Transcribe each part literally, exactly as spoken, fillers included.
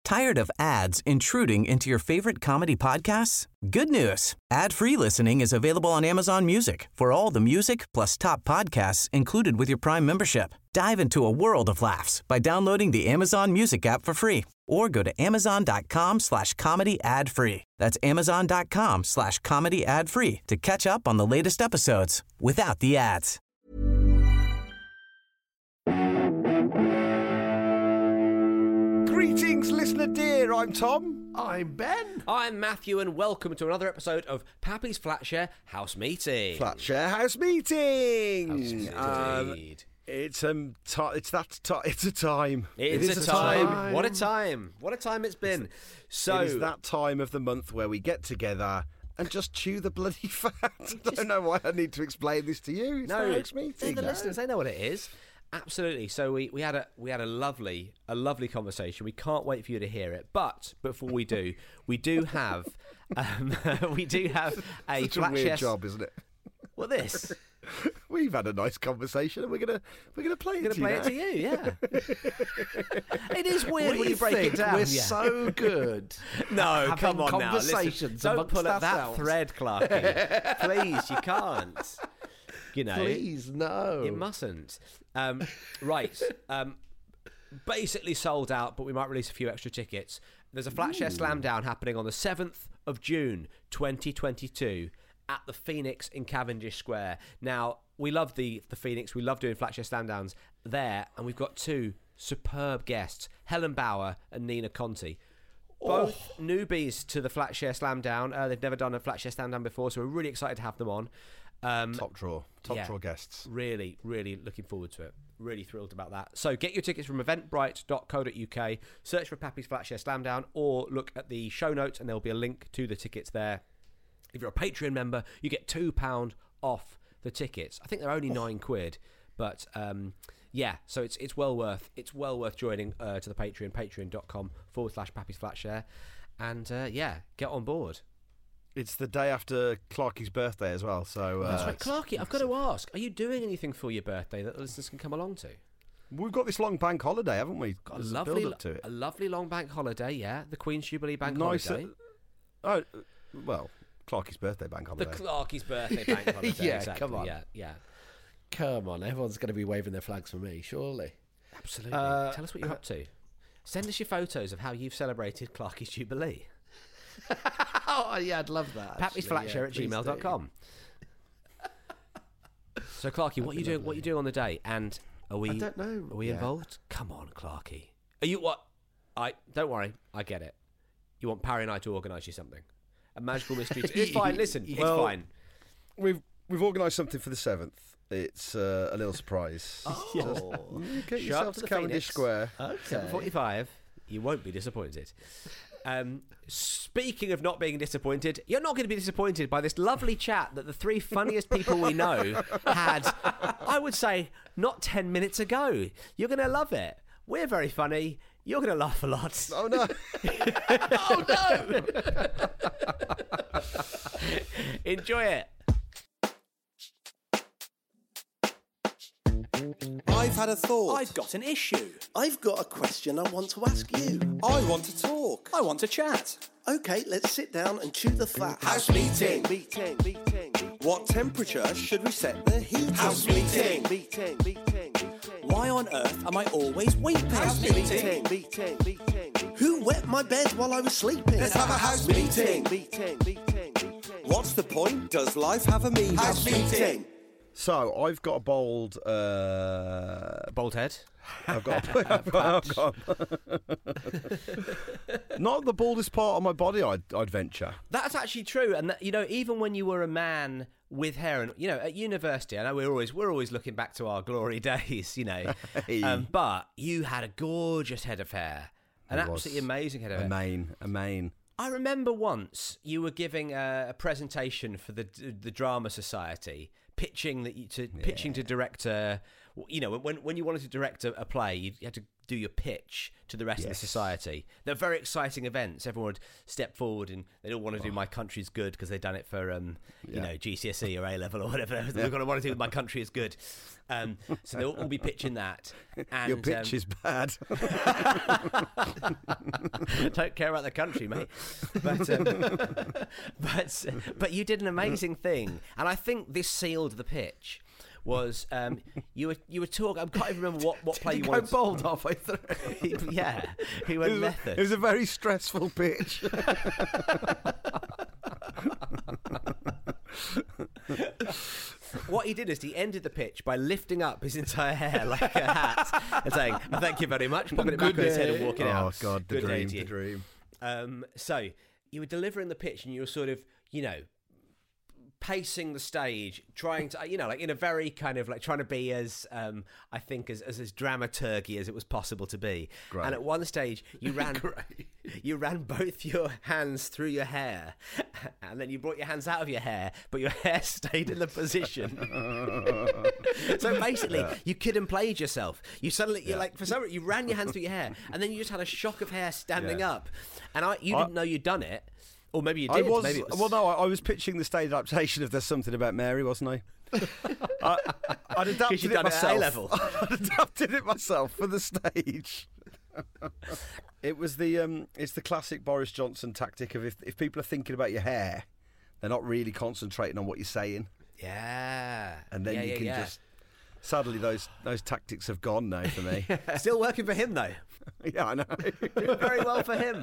Tired of ads intruding into your favorite comedy podcasts? Good news. Ad-free listening is available on Amazon Music for all the music plus top podcasts included with your Prime membership. Dive into a world of laughs by downloading the Amazon Music app for free or go to amazon.com slash comedy ad free. That's amazon.com slash comedy ad free to catch up on the latest episodes without the ads. Greetings, listener dear. I'm Tom. I'm Ben. I'm Matthew, and welcome to another episode of Pappy's Flatshare House Meeting. Flatshare House Meeting. House Meeting. Um, it's um, t- it's that t- it's a time. It's it is a, a time. time. What a time! What a time it's been. So it is that time of the month where we get together and just chew the bloody fat. I don't know why I need to explain this to you. It's no, the House Meeting. they're the listeners. They know what it is. Absolutely. So we, we had a we had a lovely a lovely conversation. We can't wait for you to hear it. But before we do, we do have um, we do have a Such a weird Flatshare job, isn't it? What this? We've had a nice conversation, and we're gonna we're gonna play We're it. gonna to play you it now. to you. Yeah. It is weird we when you break think it down. We're yeah. so good. No, at come on having now. Listen, conversations don't amongst pull at that ourselves. thread, Clarky. Please, you can't. You know, Please, no. you mustn't. Um, right. Um, basically sold out, but we might release a few extra tickets. There's a Flatshare Slam Down happening on the seventh of June, twenty twenty-two, at the Phoenix in Cavendish Square. Now, we love the the Phoenix. We love doing Flatshare Slam Downs there, and we've got two superb guests, Helen Bauer and Nina Conti. Both oh. newbies to the Flatshare Slam Down. Uh, they've never done a Flatshare Slam Down before, so we're really excited to have them on. Um, Top draw, top yeah, draw guests. Really, really looking forward to it. Really thrilled about that. So get your tickets from eventbrite dot co dot uk, search for Pappy's Flatshare Slam Down, or look at the show notes and there'll be a link to the tickets there. If you're a Patreon member, you get two pounds off the tickets. I think they're only nine quid, but um, yeah, so it's it's well worth it's well worth joining uh, to the Patreon, patreon.com forward slash Pappy's Flatshare, and uh, yeah, get on board. It's the day after Clarky's birthday as well, so... Uh, That's right, Clarky, I've got to ask, are you doing anything for your birthday that the listeners can come along to? We've got this long bank holiday, haven't we? Got a There's lovely, build up to it. a lovely long bank holiday, yeah. The Queen's Jubilee bank nice, holiday. Uh, oh, well, Clarky's birthday bank The holiday. Clarky's birthday bank holiday, Yeah, exactly. come on. Yeah, yeah. Come on, everyone's going to be waving their flags for me, surely. Absolutely. Uh, Tell us what you're up to. Send us your photos of how you've celebrated Clarky's Jubilee. Oh, yeah, I'd love that. Pappy's Flatshare at gmail dot com. So, Clarky, what are you doing? What are you doing on the day? And are we? I don't know. Are we Yeah. involved? Come on, Clarky. Are you what? I don't worry. I get it. You want Parry and I to organise you something? A magical mystery. T- it's fine. Listen, it's Well, fine. We've we've organised something for the seventh. It's uh, a little surprise. Oh, Get Show yourself up to to the Cavendish Phoenix. Square. seven okay. forty-five. You won't be disappointed. Um, speaking of not being disappointed, you're not going to be disappointed by this lovely chat that the three funniest people we know had, I would say, not ten minutes ago. You're going to love it. We're very funny. You're going to laugh a lot. Oh no! Oh, no! Enjoy it. I've had a thought. I've got an issue. I've got a question I want to ask you. I want to talk. I want to chat. Okay, let's sit down and chew the fat. House meeting. Meeting, meeting. What temperature should we set the heat? House meeting. Meeting, meeting. Why on earth am I always weeping? House meeting. Meeting, meeting. Who wet my bed while I was sleeping? Let's have a house meeting. Meeting, meeting, meeting. What's the point? Does life have a meaning? House meeting. So I've got a bold. Uh, Bold head. I've got. A, I've got, I've got not the baldest part of my body. I'd, I'd venture. That's actually true, and that, you know, even when you were a man with hair, and you know, at university, I know we're always we're always looking back to our glory days, you know, Hey. um, but you had a gorgeous head of hair, an It was. absolutely amazing head of A hair. main, a main. I remember once you were giving a, a presentation for the the Drama Society, pitching that you, to pitching to director you know, when when you wanted to direct a, a play, you had to do your pitch to the rest Yes. of the society. They're very exciting events. Everyone would step forward and they'd all want to do My Country is Good because they'd done it for, um, you Yeah. know, G C S E or A level or whatever. They're going to want to do My Country is Good. Um, so they'll all be pitching that. And, Your pitch um, is bad. don't care about the country, mate. But um, but but you did an amazing thing, and I think this sealed the pitch. Was um, you were you were talking? I can't even remember what, what play you Go wanted. bold halfway through. Yeah, he It went was, method. it was a very stressful pitch. What he did is he ended the pitch by lifting up his entire hair like a hat and saying, oh, "Thank you very much," popping it back Good on his head day. and walking Oh out. God, the Good day dream, to you. the dream. Um, so you were delivering the pitch and you were sort of, you know, pacing the stage, trying to, you know, like in a very kind of like trying to be as, um, I think, as, as as dramaturgy as it was possible to be. Great. And at one stage, you ran, you ran both your hands through your hair, and then you brought your hands out of your hair, but your hair stayed in the position. So basically, Yeah. you kid and played yourself. You suddenly, you like for some reason, you ran your hands through your hair, and then you just had a shock of hair standing Yeah. up, and I, you I- didn't know you'd done it. Or maybe you I did. was, maybe it was well, no, I, I was pitching the stage adaptation of There's Something About Mary, wasn't I? I I'd adapted you'd it done it at myself. A-level. I'd adapted it myself for the stage. It was the um, it's the classic Boris Johnson tactic of if if people are thinking about your hair, they're not really concentrating on what you're saying, Yeah. and then yeah, you yeah, can yeah. just. Sadly, those those tactics have gone now for me. Still working for him though. Yeah, I know. Very well for him.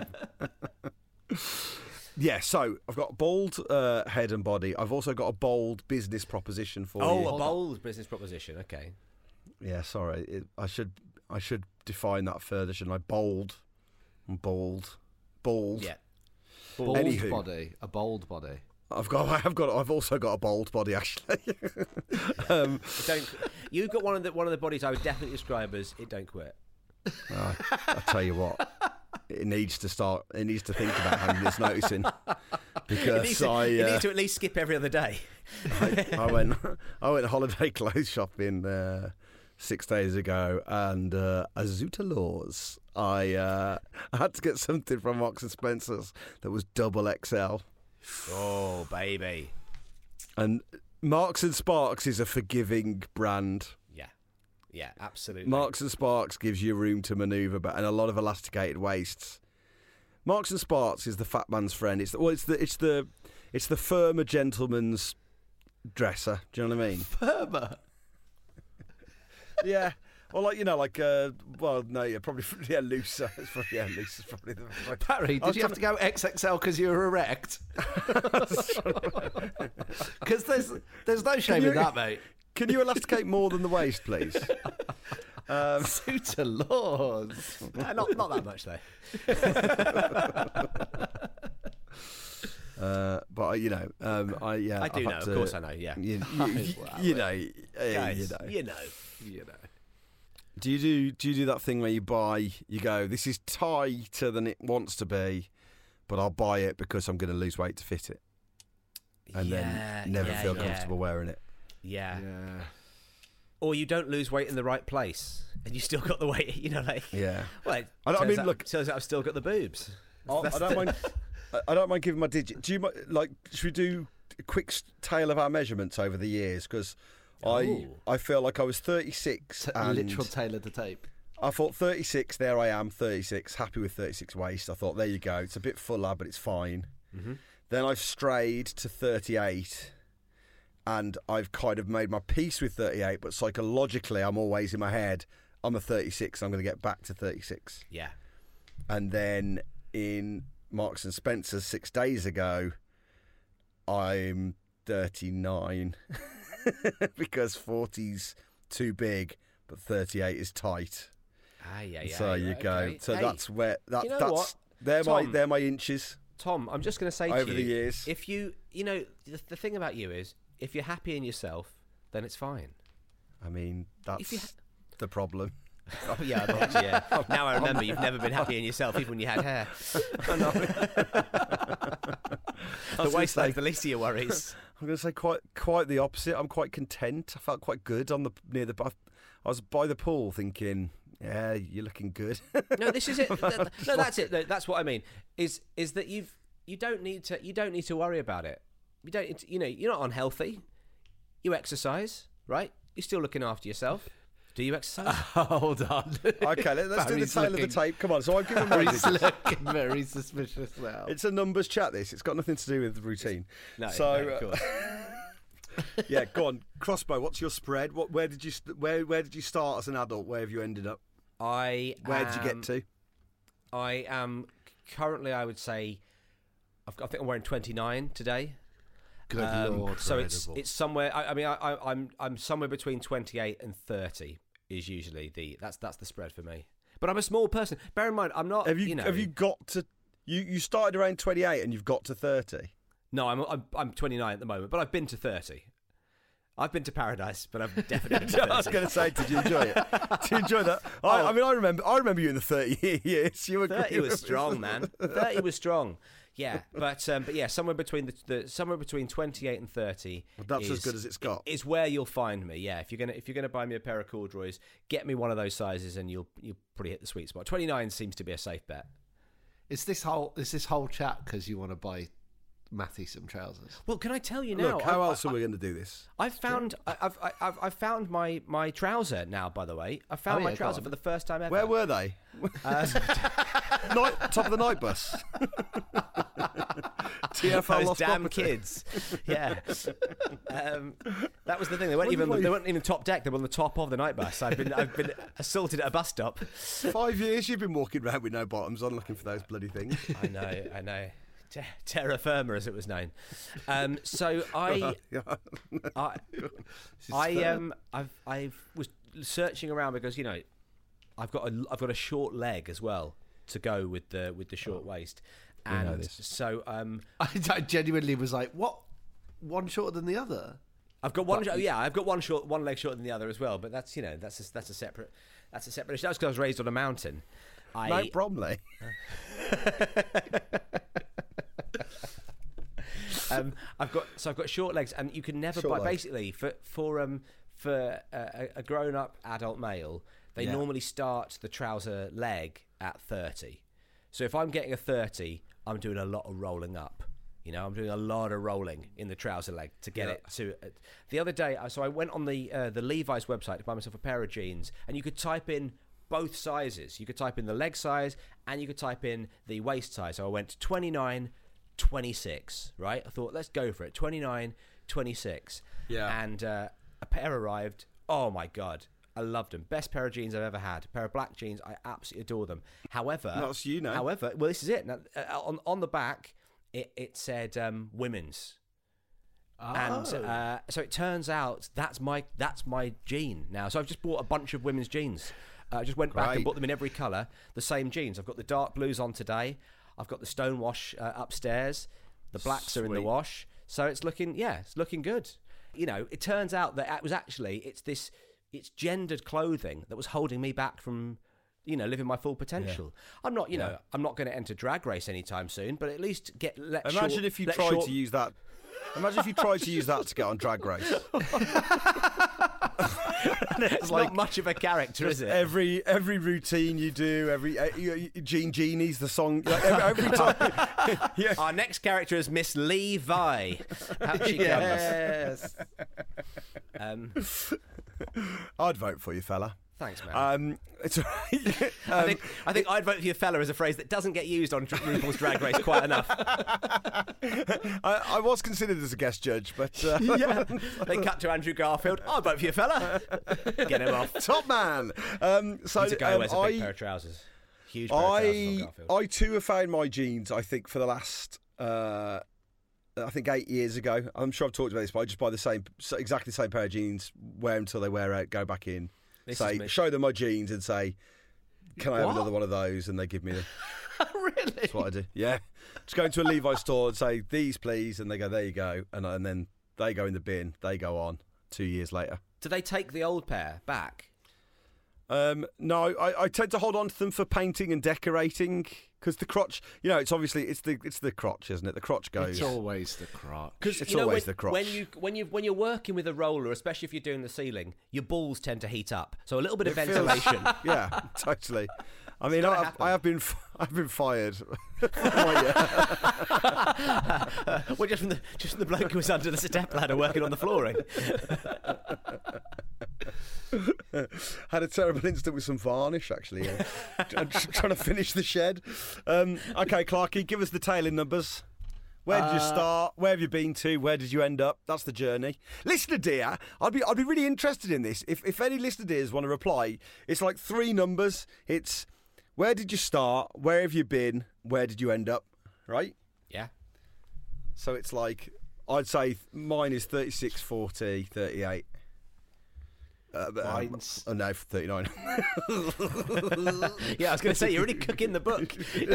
Yeah, so I've got a bold uh, head and body. I've also got a bold business proposition for Oh, you. a bold business proposition. Okay. Yeah, sorry. It, I should I should define that further, shouldn't I? Bold. I'm bold. Bald. Yeah. Bold Anywho. body, a bold body. I've got I've got I've also got a bold body actually. um, Don't. You've got one of the one of the bodies I would definitely describe as it don't quit. uh, I'll tell you what. It needs to start. It needs to think about having this noticing It because needs, to, I, it uh, needs to at least skip every other day. I I went I went holiday clothes shopping uh, six days ago, and uh, Azuta Laws. I uh, I had to get something from Marks and Spencer's that was double X L, Oh, baby. and Marks and Sparks is a forgiving brand. Yeah. Yeah. Absolutely. Marks and Sparks gives you room to manoeuvre, but and a lot of elasticated waists. Marks and Sparks is the fat man's friend. It's the, well, it's the it's the it's the firmer gentleman's dresser. Do you know what I mean? Firmer. Yeah. Or like you know, like uh, well, no, yeah, probably yeah, looser. It's probably, yeah, looser is probably the. Barry, I was did you have to go X X L because you were erect? Because there's there's no shame you- in that, mate. Can you elasticate more than the waist, please? Um, Suitor laws. Uh, not not that much though. uh, but I- you know, um, I yeah, I do I've know. had Of to- course, I know. Yeah. You, you, you, you know, uh, Guys, you know. You know. You know. Do you do do you do that thing where you buy? You go, this is tighter than it wants to be, but I'll buy it because I'm going to lose weight to fit it, and Yeah, then never yeah, feel yeah. comfortable wearing it. Yeah. Yeah. Or you don't lose weight in the right place, and you still got the weight. You know, like Yeah. well, it I don't- I turns mean, out- look- turns out I've still got the boobs. I, I That's don't the- mind. I- I don't mind giving my digit. Do you mi- like? Should we do a quick s- tale of our measurements over the years? Because I Ooh. I feel like I was thirty-six T- and literal tailor to tape. I thought thirty-six. There I am, thirty-six. Happy with thirty-six waist. I thought there you go. It's a bit fuller, but it's fine. Mm-hmm. Then I've strayed to thirty-eight, and I've kind of made my peace with thirty-eight. But psychologically, I'm always in my head. I'm a thirty-six. I'm going to get back to thirty-six. Yeah. And then in Marks and Spencer's six days ago, I'm thirty-nine because forty's too big, but thirty-eight is tight. Ah, yeah, yeah. so yeah, you go. okay. So Hey, that's where that you know that's what, they're my Tom? they're my inches. Tom, I'm just going to say Over to you, the years. if you, you know, the, the thing about you is, if you're happy in yourself, then it's fine. I mean, If you that's the problem. Oh, yeah, I bet, yeah. Now I remember you've never been happy in yourself, even when you had hair. The waistline's the least of your worries. I'm going to say quite quite the opposite. I'm quite content. I felt quite good on the near the. I, I was by the pool thinking, yeah, you're looking good. No, this is it. no, that's it. No, that's what I mean. Is is that you've you don't need to you don't need to worry about it. You don't. You know, you're not unhealthy. You exercise, right? You're still looking after yourself. Do you exercise? Hold on. Okay, let, let's do the Barry's tail looking- of the tape. Come on. So I've given my He's digits. looking very suspicious now. It's a numbers chat. This. It's got nothing to do with the routine. No, So. no, of course. uh, yeah, go on. Crossbow. What's your spread? What? Where did you? st- Where? Where did you start as an adult? Where have you ended up? I. Where did you am- get to? I am currently. I would say. I've got, I think I'm wearing twenty-nine today. Good Um, lord. so it's incredible. it's somewhere. I, I mean, I, I, I'm I'm somewhere between twenty-eight and thirty is usually the that's that's the spread for me. But I'm a small person. Bear in mind, I'm not. Have you? know, Have you got to? You you started around twenty-eight and you've got to thirty. No, I'm, I'm I'm twenty-nine at the moment, but I've been to thirty. I've been to paradise, but I've definitely been to thirty. I was going to say, did you enjoy it? Did you enjoy that? I, I mean, I remember. I remember you in the thirty years. You were thirty was strong, man. thirty was strong. Yeah, but um, but yeah, somewhere between the, the somewhere between twenty-eight and thirty. Well, that's is, as good as it's got. Is where you'll find me. Yeah, if you're gonna if you're gonna buy me a pair of corduroys, get me one of those sizes, and you'll you'll probably hit the sweet spot. twenty-nine seems to be a safe bet. Is this whole is this whole chat because you want to buy Matty some trousers? Well, can I tell you now? Look, how I've, else are we going to do this? I've found I've I've I've, I've found my, my trouser now. By the way, I found Oh, my yeah, go trouser on. for the first time ever. Where were they? Uh, night, top of the night bus. T F L Those lost damn property. kids. Yeah. Um, that was the thing. They weren't even they weren't even top deck. They were on the top of the night bus. I've been I've been assaulted at a bus stop. Five years you've been walking around with no bottoms on, looking for those bloody things. I know. I know. Te- Terra firma, as it was known. Um, so I, I, I um, I've I was searching around because you know, I've got a I've got a short leg as well to go with the with the short waist, and so um, I, I genuinely was like, what? One shorter than the other? I've got one. Yeah, I've got one short, one leg shorter than the other as well. But that's you know that's a, that's a separate that's a separate issue. That's because I was raised on a mountain. I, Mount Bromley. um, I've got so I've got short legs, and you can never Short buy. legs. Basically, for for um for a, a grown-up adult male, they Yeah. normally start the trouser leg at thirty. So if I'm getting a thirty, I'm doing a lot of rolling up. You know, I'm doing a lot of rolling in the trouser leg to get Yeah. it to. Uh, the other day, so I went on the uh, the Levi's website to buy myself a pair of jeans, and you could type in both sizes. You could type in the leg size, and you could type in the waist size. So I went twenty-nine, twenty-six, right? I thought, let's go for it. twenty-nine, twenty-six. Yeah. And uh, a pair arrived. Oh, my God. I loved them. Best pair of jeans I've ever had. A pair of black jeans. I absolutely adore them. However... That's you now. However, well, this is it. Now, uh, on, on the back, it, it said um, women's. And uh, so it turns out that's my that's my jean now. So I've just bought a bunch of women's jeans. Uh, I just went back and Great. bought them in every colour, the same jeans. I've got the dark blues on today. I've got the stone wash uh, upstairs. The blacks are in the Sweet. wash. So it's looking, yeah, it's looking good. You know, it turns out that it was actually, it's this, it's gendered clothing that was holding me back from, you know, living my full potential. I'm not, you know, I'm not going to enter Drag Race anytime soon, but at least get, let Imagine short- if you let tried short- to use that. Imagine if you tried to use that to get on Drag Race. It's not much of a character, is it? Every every routine you do, every uh, you- you- Gene Genie's the song. Like, every, every time. Yeah. Our next character is Miss Levi. How she Yes. Um, I'd vote for you, fella. thanks, man. Um, it's all right. I Um, think I think I'd vote for you, fella, is a phrase that doesn't get used on Dr- RuPaul's Drag Race quite enough. I, I was considered as a guest judge, but uh, Yeah, they cut to Andrew Garfield. I'd vote for you, fella. Get him off. top man. Um, so He's a guy who um, wears a big I, pair of trousers. Huge pair of trousers on I, Garfield. I too have found my jeans. I think for the last, uh, I think eight years ago. I'm sure I've talked about this, but I just buy the same, exactly the same pair of jeans, wear them till they wear out, go back in, This say, is me. show them my jeans, and say, "Can I have What? another one of those?" And they give me them. Really? That's what I do. Yeah, just go into a Levi's store and say, "These, please," and they go, "There you go," and and then they go in the bin. They go on. Two years later. Do they take the old pair back? Um, no, I, I tend to hold on to them for painting and decorating Because the crotch, you know, it's obviously it's the it's the crotch, isn't it? The crotch goes. It's always the crotch. Because It's you know, always when, the crotch. When you when you when you're working with a roller, especially if you're doing the ceiling, your balls tend to heat up. So a little bit of It feels- ventilation. Yeah, totally. I mean, gotta I, happen. I have been f- I've been fired. Oh, yeah. well, just from the just from the bloke who was under the step ladder working on the flooring. Had a terrible incident with some varnish, actually. Yeah. I'm just trying to finish the shed. Um, okay, Clarky, give us the tailing numbers. Where did you start? Where have you been to? Where did you end up? That's the journey. Listener dear, I'd be I'd be really interested in this. If if any listener dears want to reply, it's like three numbers. It's where did you start? Where have you been? Where did you end up? Right? Yeah. So it's like I'd say mine is thirty-six, forty, thirty-eight. Uh, but, um, Mine's- oh no, thirty-nine. Yeah, I was going to say you're already cooking the book. you,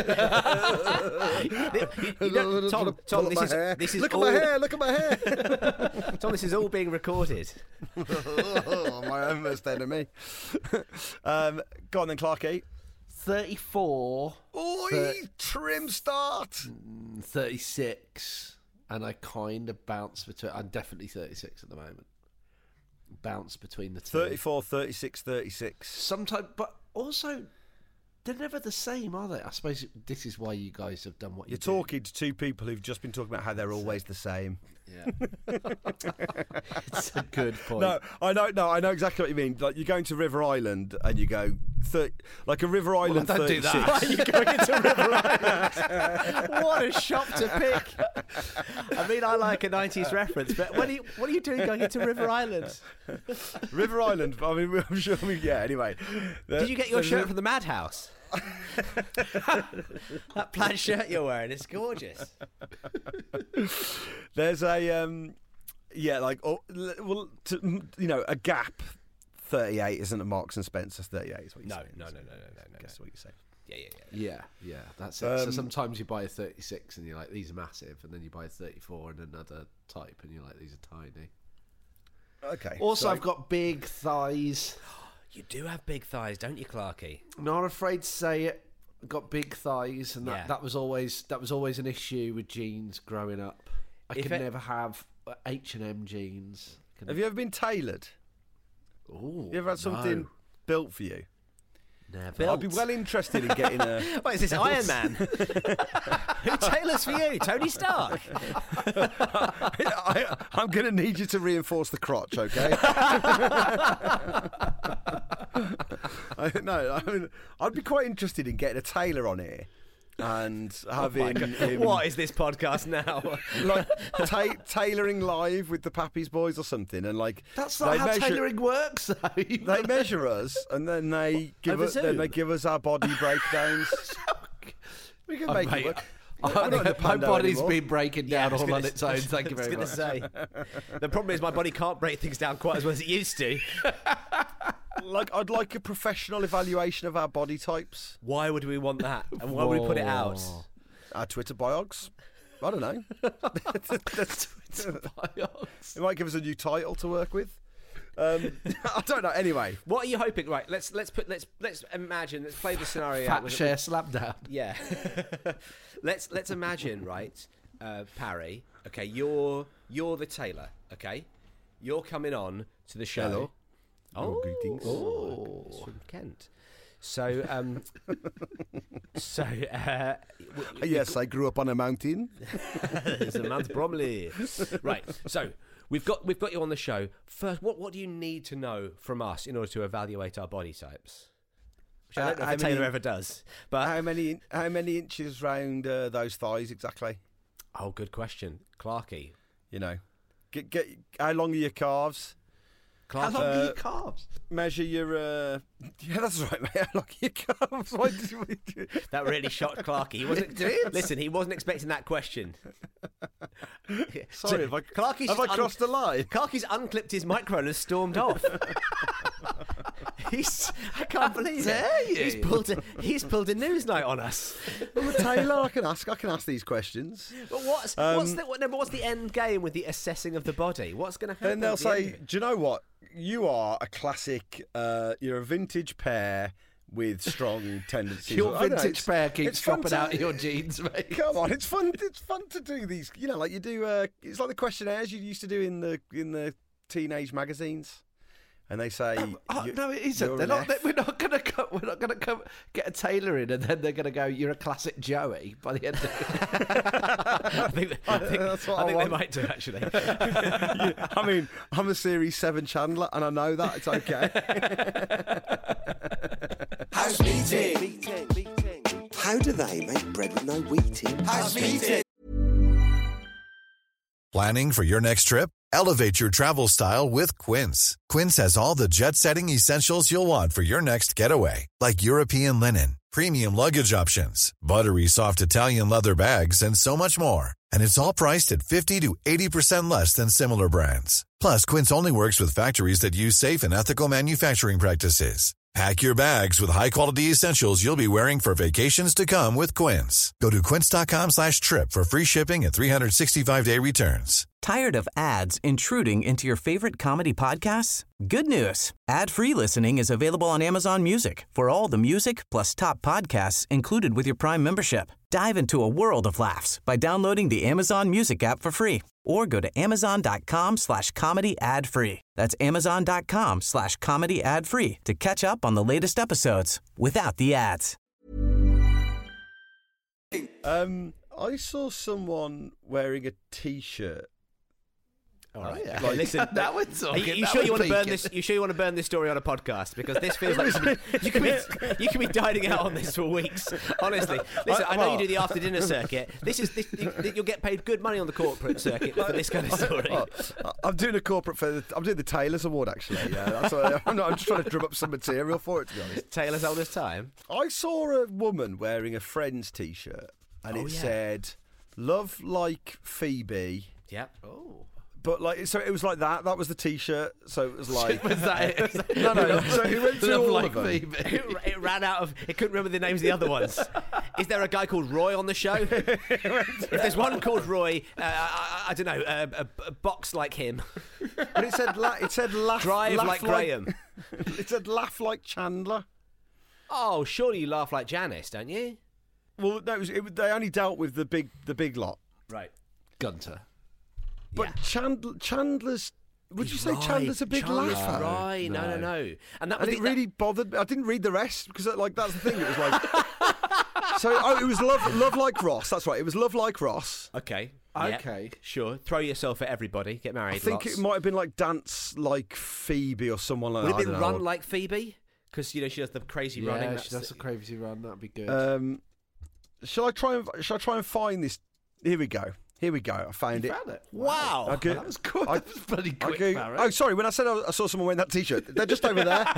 you don't, Tom, Tom, this is this is look all, at my hair. Look at my hair. Tom, this is all being recorded. Oh, my own worst enemy. um, go on then, Clarky. thirty-four, Oi, Thir- trim start. thirty-six, and I kind of bounce between. I'm definitely thirty-six at the moment. Bounce between the two. thirty-four, thirty-six, thirty-six. Sometimes, but also, they're never the same, are they? I suppose this is why you guys have done what You're you do. talking to two people who've just been talking about how they're always the same. Yeah. It's a good point. No, I know. No, I know exactly what you mean. Like you're going to River Island and you go thirty, like a River Island don't do thirty-six. that. Why are you going into River Island? What a shop to pick. I mean, I like a nineties reference, but what are you, what are you doing going into River Island? River Island. I mean, I'm sure. We, yeah. Anyway, Did you get your shirt from the Madhouse? That plaid shirt you're wearing, it's gorgeous. There's a um, yeah, like oh, l- well, to, you know, a Gap thirty-eight isn't a Marks and Spencer's thirty-eight. Is what you're No, saying, no, no, isn't no, it? no, no, no. That's what you're saying. Yeah, yeah, yeah. Yeah, yeah, that's it. so Um, sometimes you buy a thirty-six and you're like, these are massive, and then you buy a thirty-four and another type, and you're like, these are tiny. Okay. Also, so- I've got big thighs. You do have big thighs, don't you, Clarky? Not afraid to say it. I've got big thighs, and that, Yeah. that was always that was always an issue with jeans growing up. I If could it- never have H and M jeans. Could- Have you ever been tailored? Ooh, You ever had something no, built for you? never. I'd be well interested in getting a. What is this, Iron Man? Who tailors for you? Tony Stark? I, I'm going to need you to reinforce the crotch, okay? I, no, I mean, I'd be quite interested in getting a tailor on here and having him, What is this podcast now? like ta- tailoring live with the Pappy's Boys or something, and like That's not they how measure- tailoring works, though. They measure us, and then they give Over us, then Zoom? they give us our body breakdowns. We can Oh, make mate, it work. I- I'm not in the my Pando body's anymore. been breaking Yeah, I down was all gonna on its own. Thank you I was very going much. to say. The problem is my body can't break things down quite as well as it used to. Like, I'd like a professional evaluation of our body types. Why would we want that? And why would we put it out? Whoa. Our Twitter biogs. I don't know. It might give us a new title to work with. Um, I don't know. Anyway, What are you hoping? Right, let's let's put let's let's imagine. Let's play the scenario out. Fat with- share slap down. Yeah. let's let's imagine, right, uh, Parry. Okay, you're you're the tailor. Okay, you're coming on to the show. Hello. Oh, greetings. Oh, it's from Kent. So, um, so uh, w- w- yes, I grew up on a mountain. It's a Mount Bromley. Right. So we've got we've got you on the show. First, what what do you need to know from us in order to evaluate our body types? Which I don't know Uh, if a how tailor many- ever does. But How many how many inches round uh, those thighs exactly? oh, good question, Clarky. You know, get get how long are your calves? How Clarky. long are Uh, your calves? Measure your. Uh, yeah, that's right, mate. How long are your calves? Why did you, That really shocked Clarky. He wasn't. Listen, he wasn't expecting that question. Sorry, have I, Clarky's have I just un- crossed the line? Clarky's unclipped his microphone and stormed off. He's. I can't believe it. dare you? He's pulled. A, he's pulled a news night on us. I'm a tailor. I can ask. I can ask these questions. But what's Um, what's the what, no, but what's the end game with the assessing of the body? What's going to happen? Then they'll at the end say, of it? "Do you know what? You are a classic. Uh, you're a vintage pair with strong tendencies. Your I don't know, vintage it's- pair keeps it's fun dropping to- out of your jeans, mate. Come on, it's fun. It's fun to do these. You know, like you do. Uh, it's like the questionnaires you used to do in the in the teenage magazines, and they say, Oh, you- no, it isn't. you're They're an not, F. we're not going to come. We're not going to come get a tailor in, and then they're going to go. You're a classic Joey by the end of it. I think, I think, That's what I I think they want. might do, actually. Yeah, I mean, I'm a Series Seven Chandler, and I know that it's okay. House meeting. Meeting, meeting. How do they make bread with no wheat in? House meeting. Planning for your next trip? Elevate your travel style with Quince. Quince has all the jet-setting essentials you'll want for your next getaway, like European linen, premium luggage options, buttery soft Italian leather bags, and so much more. And it's all priced at fifty to eighty percent less than similar brands. Plus, Quince only works with factories that use safe and ethical manufacturing practices. Pack your bags with high-quality essentials you'll be wearing for vacations to come with Quince. Go to quince.com slash trip for free shipping and three sixty-five day returns. Tired of ads intruding into your favorite comedy podcasts? Good news. Ad-free listening is available on Amazon Music for all the music plus top podcasts included with your Prime membership. Dive into a world of laughs by downloading the Amazon Music app for free or go to amazon.com slash comedy ad free. That's amazon.com slash comedy ad free to catch up on the latest episodes without the ads. Um, I saw someone wearing a T-shirt. All right. yeah. Okay, listen, Now we're Are talking. you, you Now sure we're you want to burn peaking. this? You sure you want to burn this story on a podcast? Because this feels like you could be you could be dining out on this for weeks. Honestly, listen. I, I- know well- you do the after dinner circuit. This is this, you, you'll get paid good money on the corporate circuit for this kind of story. Oh, I- I'm doing a corporate for the, I'm doing the Taylor's Award actually. Yeah, that's what, I'm not. I'm just trying to drum up some material for it. To be honest, Taylor's oldest time. I saw a woman wearing a Friends T-shirt, and Oh, it yeah. said "Love like Phoebe." Yep. Oh. But like, so it was like that. That was the T-shirt. So it was like, Was that it? no, no. So it went through Love all like of them. Phoebe. It, it ran out of. It couldn't remember the names of the other ones. Is there a guy called Roy on the show? If there's one called Roy, uh, I, I don't know, uh, a, a box like him, But it said, la- it said laugh, drive laugh like Graham. It said laugh like Chandler. Oh, surely you laugh like Janice, don't you? Well, no, it was, it, was- they only dealt with the big, the big lot. Right. Gunter. But Yeah. Chandler, Chandler's. Would you He's say right. Chandler's a big Chandler's laugher? Right, no, no, No. no. And that was And the, it really bothered me. I didn't read the rest because, like, that's the thing. It was like. So oh, it was love, love like Ross. That's right. It was love like Ross. that, okay. yeah, Okay. sure. Throw yourself at everybody. Get married. I think lots. it might have been like dance like Phoebe or someone like Would that. it have I been don't run know. like Phoebe? Because you know she does the crazy Yeah, running. she that's does the- a crazy run. That'd be good. Um, shall I try and shall I try and find this? Here we go. Here we go. I found you it. found it. Wow. I go- that was cool. I- That was bloody I quick, go- Barry. oh, sorry. When I said I I saw someone wearing that T-shirt, they're just over there.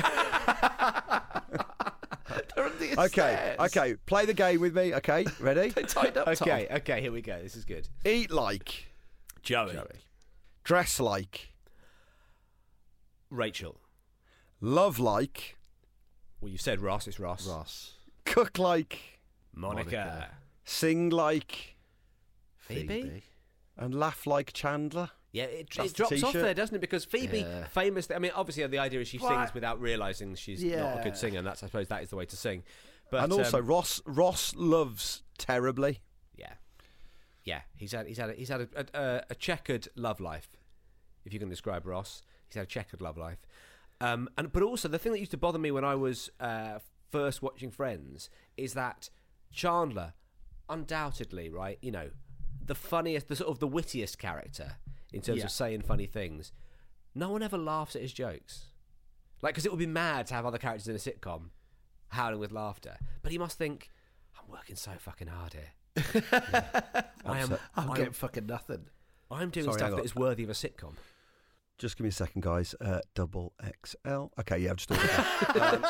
They're on the Okay, stairs. okay. Play the game with me. Okay, ready? They tied up. Okay, okay. Here we go. This is good. Eat like, Joey, dress like, Rachel. love like, Well, you said Ross. It's Ross. Tom. Ross. cook like, Monica. Monica. sing like, Phoebe. and laugh like Chandler. Yeah, it, That's it the drops off T-shirt. there, doesn't it? Because Phoebe, Yeah. famously, I mean, obviously, the idea is she What? sings without realizing she's not a Yeah. good singer, and that's, I suppose, that is the way to sing. But and also um, Ross Ross loves terribly. yeah, yeah, he's had he's had a, he's had a, a, a checkered love life. If you can describe Ross, he's had a checkered love life. Um, and but also the thing that used to bother me when I was uh, first watching Friends is that Chandler, undoubtedly, right, you know, the funniest, the sort of the wittiest character in terms Yeah. of saying funny things. No one ever laughs at his jokes, like because it would be mad to have other characters in a sitcom howling with laughter. But he must think, I'm working so fucking hard here. I am. I'm I'm, getting fucking nothing. I'm doing Sorry, stuff hang that on. is worthy of a sitcom. Just give me a second, guys. Uh, double X L. Okay, yeah, I've just ordered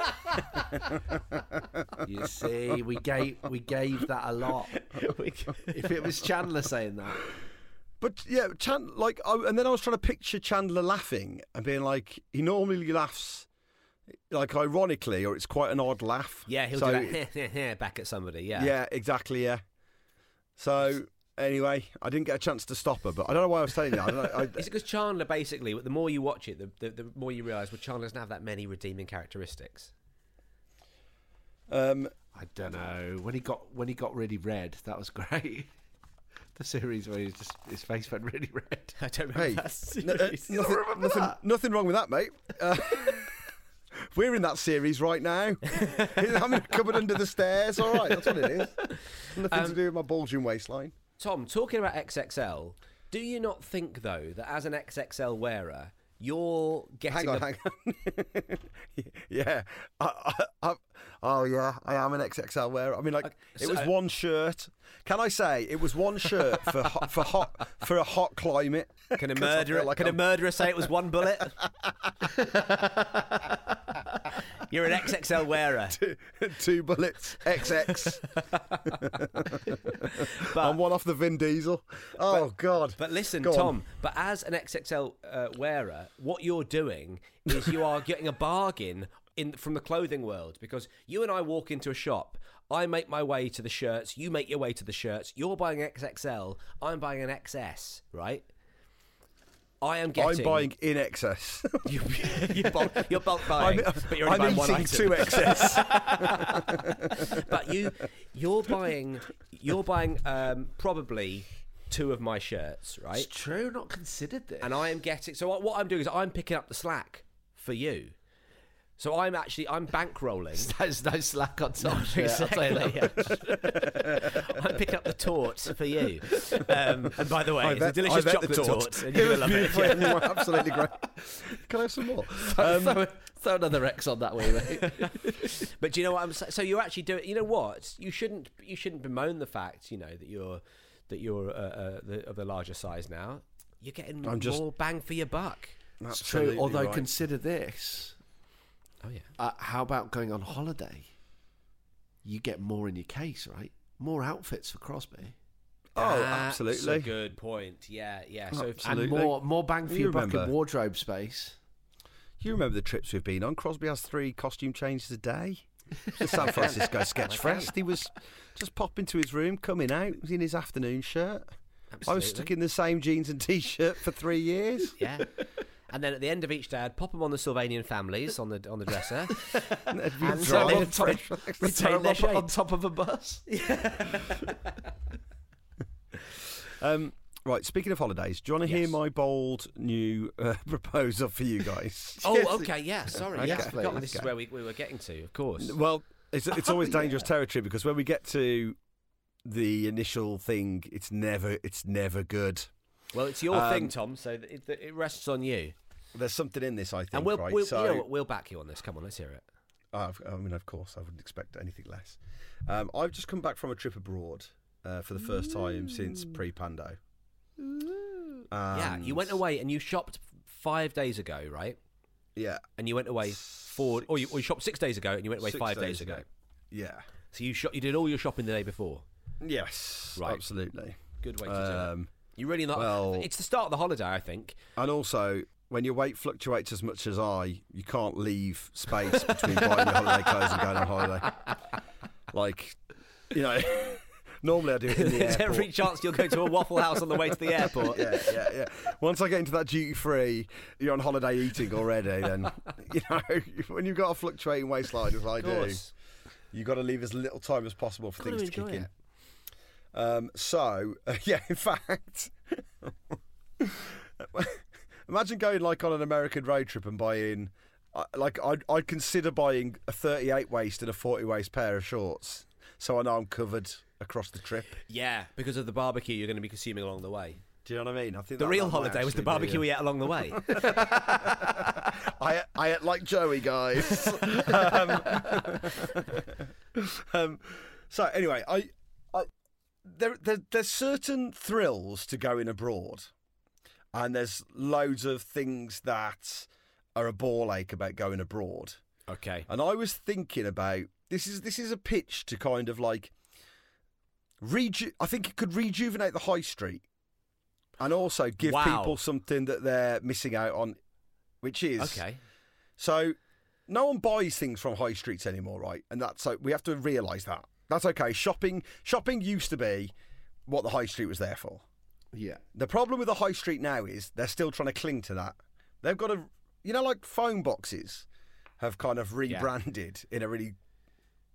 that. You see, we gave we gave that a lot. If it was Chandler saying that, But yeah, Chan like, I, and then I was trying to picture Chandler laughing and being like, he normally laughs like ironically, or it's quite an odd laugh. Yeah, he'll So- do that back at somebody. Yeah. Yeah, exactly. Yeah. So anyway, I didn't get a chance to stop her, but I don't know why I was saying that. I don't know. I, Is it because Chandler basically, the more you watch it, the, the, the more you realise, well, Chandler doesn't have that many redeeming characteristics. Um, I don't know. When he got when he got really red, that was great. The series where he just his face went really red. I don't remember hey, that n- uh, series. nothing, nothing, nothing wrong with that, mate. Uh, we're in that series right now. I'm in a cupboard under the stairs. All right, that's what it is. Nothing Um, to do with my bulging waistline. Tom, talking about X X L, do you not think, though, that as an X X L wearer, you're getting... Hang on, a... hang on. yeah. I, I, I, oh, yeah, I am an X X L wearer. I mean, like, Uh, it was so- one shirt. Can I say it was one shirt for hot, for hot for a hot climate? Can a 'Cause I murderer, feel like can a I'm- murderer say it was one bullet? You're an X X L wearer. two, two bullets, X X. But- I'm one off the Vin Diesel. Oh, God. But listen, Go on. Tom, but as an X X L uh, wearer, what you're doing is you are getting a bargain in from the clothing world, because you and I walk into a shop, I make my way to the shirts, you make your way to the shirts, you're buying X X L, I'm buying an X S, right? I am getting... I'm buying in excess. You, you're, bulk, you're bulk buying, I'm, but you're only I'm buying one eating item. two excess. But you, you're buying, you're buying um, probably two of my shirts, right? It's true. Not considered this. And I am getting. So what what I'm doing is I'm picking up the slack for you. So I'm actually I'm bankrolling. There's no slack on top. No, Yeah, I'll tell you that. exactly, I'm picking up the torts for you. Um, and by the way, I it's bet- a delicious I bet the chocolate torts. tort. And It you was will love it. beautiful. and they were absolutely great. Can I have some more? Um, throw, throw another X on that way, mate. But do you know what I'm saying? So you're actually doing. You know what? You shouldn't. You shouldn't bemoan the fact. You know that you're that you're uh, uh, the, of the larger size now. You're getting I'm just- more bang for your buck. It's true. Absolutely Although right. consider this. Oh yeah. Uh, how about going on holiday? You get more in your case, right? More outfits for Crosby. Oh, That's absolutely. a good point. Yeah, yeah. So if, Absolutely. And more more bang for You your buck in remember. wardrobe space. You remember the trips we've been on? Crosby has three costume changes a day. The San Francisco Sketch Fest. He was just popping to his room, coming out in his afternoon shirt. I was Absolutely. stuck in the same jeans and t-shirt for three years. yeah. And then at the end of each day, I'd pop them on the Sylvanian families on the on the dresser. And And drive so they- on fresh- Throw retain them their up on shape. top of a bus. Um, right, speaking of holidays, do you want to hear Yes. my bold new uh, proposal for you guys? Oh, okay, yeah. Sorry, Okay. yes, I forgot Please. this is where we, we were getting to. Of course. Well, it's, it's always Oh, dangerous yeah. territory, because when we get to the initial thing, it's never it's never good. Well, it's your Um, thing, Tom. So it, it rests on you. There's something in this, I think, And we'll right? we'll, so, you know what, we'll back you on this. Come on, let's hear it. Uh, I mean, of course, I wouldn't expect anything less. Um, I've just come back from a trip abroad uh, for the first time since pre-pando. Yeah, you And- went away and you shopped five days ago, right? Yeah, And you went away four, or you, or you shopped six days ago and you went away six five days, ago. Yeah. So you shop, you did all your shopping the day before. Yes. Right. Absolutely. Good way to do it. Um, You really not. well- it's the start of the holiday, I think. and also, when your weight fluctuates as much as I, you can't leave space between buying your holiday clothes and going on holiday. Like, you know, normally I do it in the There's airport. every chance you'll go to a Waffle House on the way to the airport. Yeah, yeah, yeah. Once I get into that duty free, you're on holiday eating already. Then, you know, when you've got a fluctuating waistline as I Of do, course. you've got to leave as little time as possible for Gotta things to enjoy kick it. in. Um, so, uh, yeah, in fact, imagine going like on an American road trip and buying, uh, like I'd, I'd consider buying a thirty-eight waist and a forty waist pair of shorts, so I know I'm covered across the trip. Yeah, because of the barbecue you're going to be consuming along the way. Do you know what I mean? I think The that- real that might holiday was the actually be, barbecue uh, we ate along the way. I I ate like Joey, guys. um, um, so anyway, I, I there, there there's certain thrills to going abroad, and there's loads of things that are a ball ache about going abroad. Okay. And I was thinking about this is this is a pitch to kind of like reju- I think it could rejuvenate the high street, and also give Wow. people something that they're missing out on, which is Okay. so no one buys things from high streets anymore, right? And that's so we have to realise that. That's okay. Shopping shopping used to be what the high street was there for. Yeah. The problem with the high street now is they're still trying to cling to that. They've got to, you know, like phone boxes have kind of rebranded in a really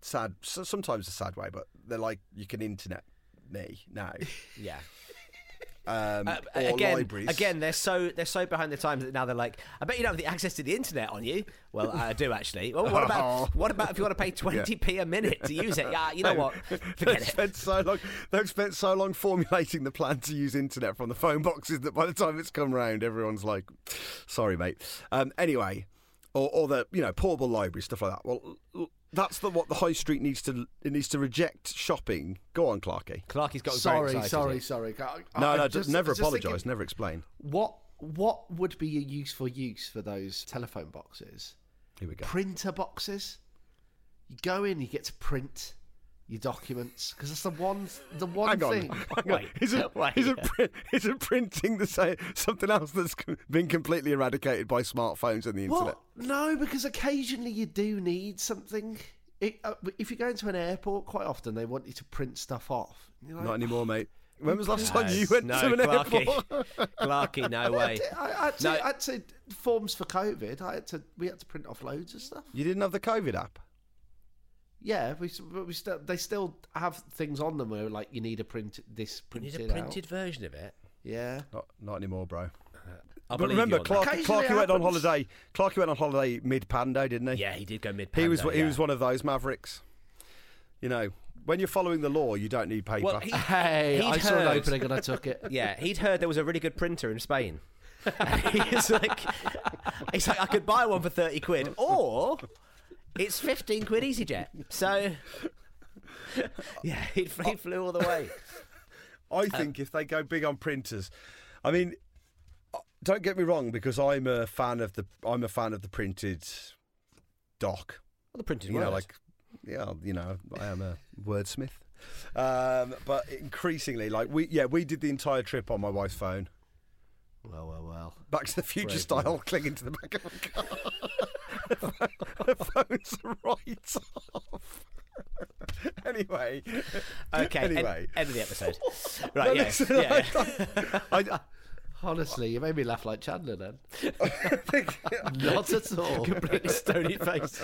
sad, so sometimes a sad way, but they're like, you can internet me now. Yeah. Um, Uh, or again, libraries. again, they're so they're so behind the times that now they're like, I bet you don't have the access to the internet on you. Well, I do actually. Well, what about what about if you want to pay twenty p a minute to use it? Yeah, you know what? Forget They've it. spent so long. They've spent so long formulating the plan to use internet from the phone boxes that by the time it's come round, everyone's like, "Sorry, mate." Um, anyway, or, or the you know portable library stuff like that. Well, that's the, what the high street needs to. It needs to reject shopping. Go on, Clarky. Clarky's got very Sorry, excited sorry, here. sorry. I, No, I no, just, never just apologise. thinking, Never explain. What what would be a useful use for those telephone boxes? Here we go. Printer boxes. You go in, you get to print your documents because that's the one the one Hang on, thing. hang on. Isn't, wait. isn't, pri- isn't printing the same something else that's been completely eradicated by smartphones and the internet? What? No, because occasionally you do need something. It, uh, if you go into an airport, quite often they want you to print stuff off. You're like, Not anymore, mate. When was the last time you went no, to an Clarky. airport? Clarky, no I way. had to, I, I had to, No. I had to forms for COVID. I had to. We had to print off loads of stuff. You didn't have the COVID app? Yeah, we, but we still they still have things on them where like you need a print this You need printed a printed out. version of it. Yeah. Not, not anymore, bro. I But believe remember, you on that. Clark, Occasionally Clarky it went on happens. holiday. Clarky went on holiday mid-pando, didn't he? Yeah, he did go mid. He was he yeah. was one of those mavericks. You know, when you're following the law, you don't need paper. Well, he, Hey, He'd I saw an heard- opening and I took it. yeah, he'd heard there was a really good printer in Spain. he's like, he's like, I could buy one for thirty quid, or it's fifteen quid EasyJet. So, yeah, he he flew all the way. I think if they go big on printers, I mean, don't get me wrong, because I'm a fan of the I'm a fan of the printed doc. Well, the printed You know, word. like, yeah, you know, I am a wordsmith. Um, but increasingly, like we, yeah, we did the entire trip on my wife's phone. Well, well, well. Back to the Future Brave style, clinging to the back of a car. The phone's right off. Anyway, Okay, end, Anyway, end of the episode. No, Right, yeah, listen, yeah. I, I, Honestly, you made me laugh like Chandler then. I think, Not at all. Completely stony face.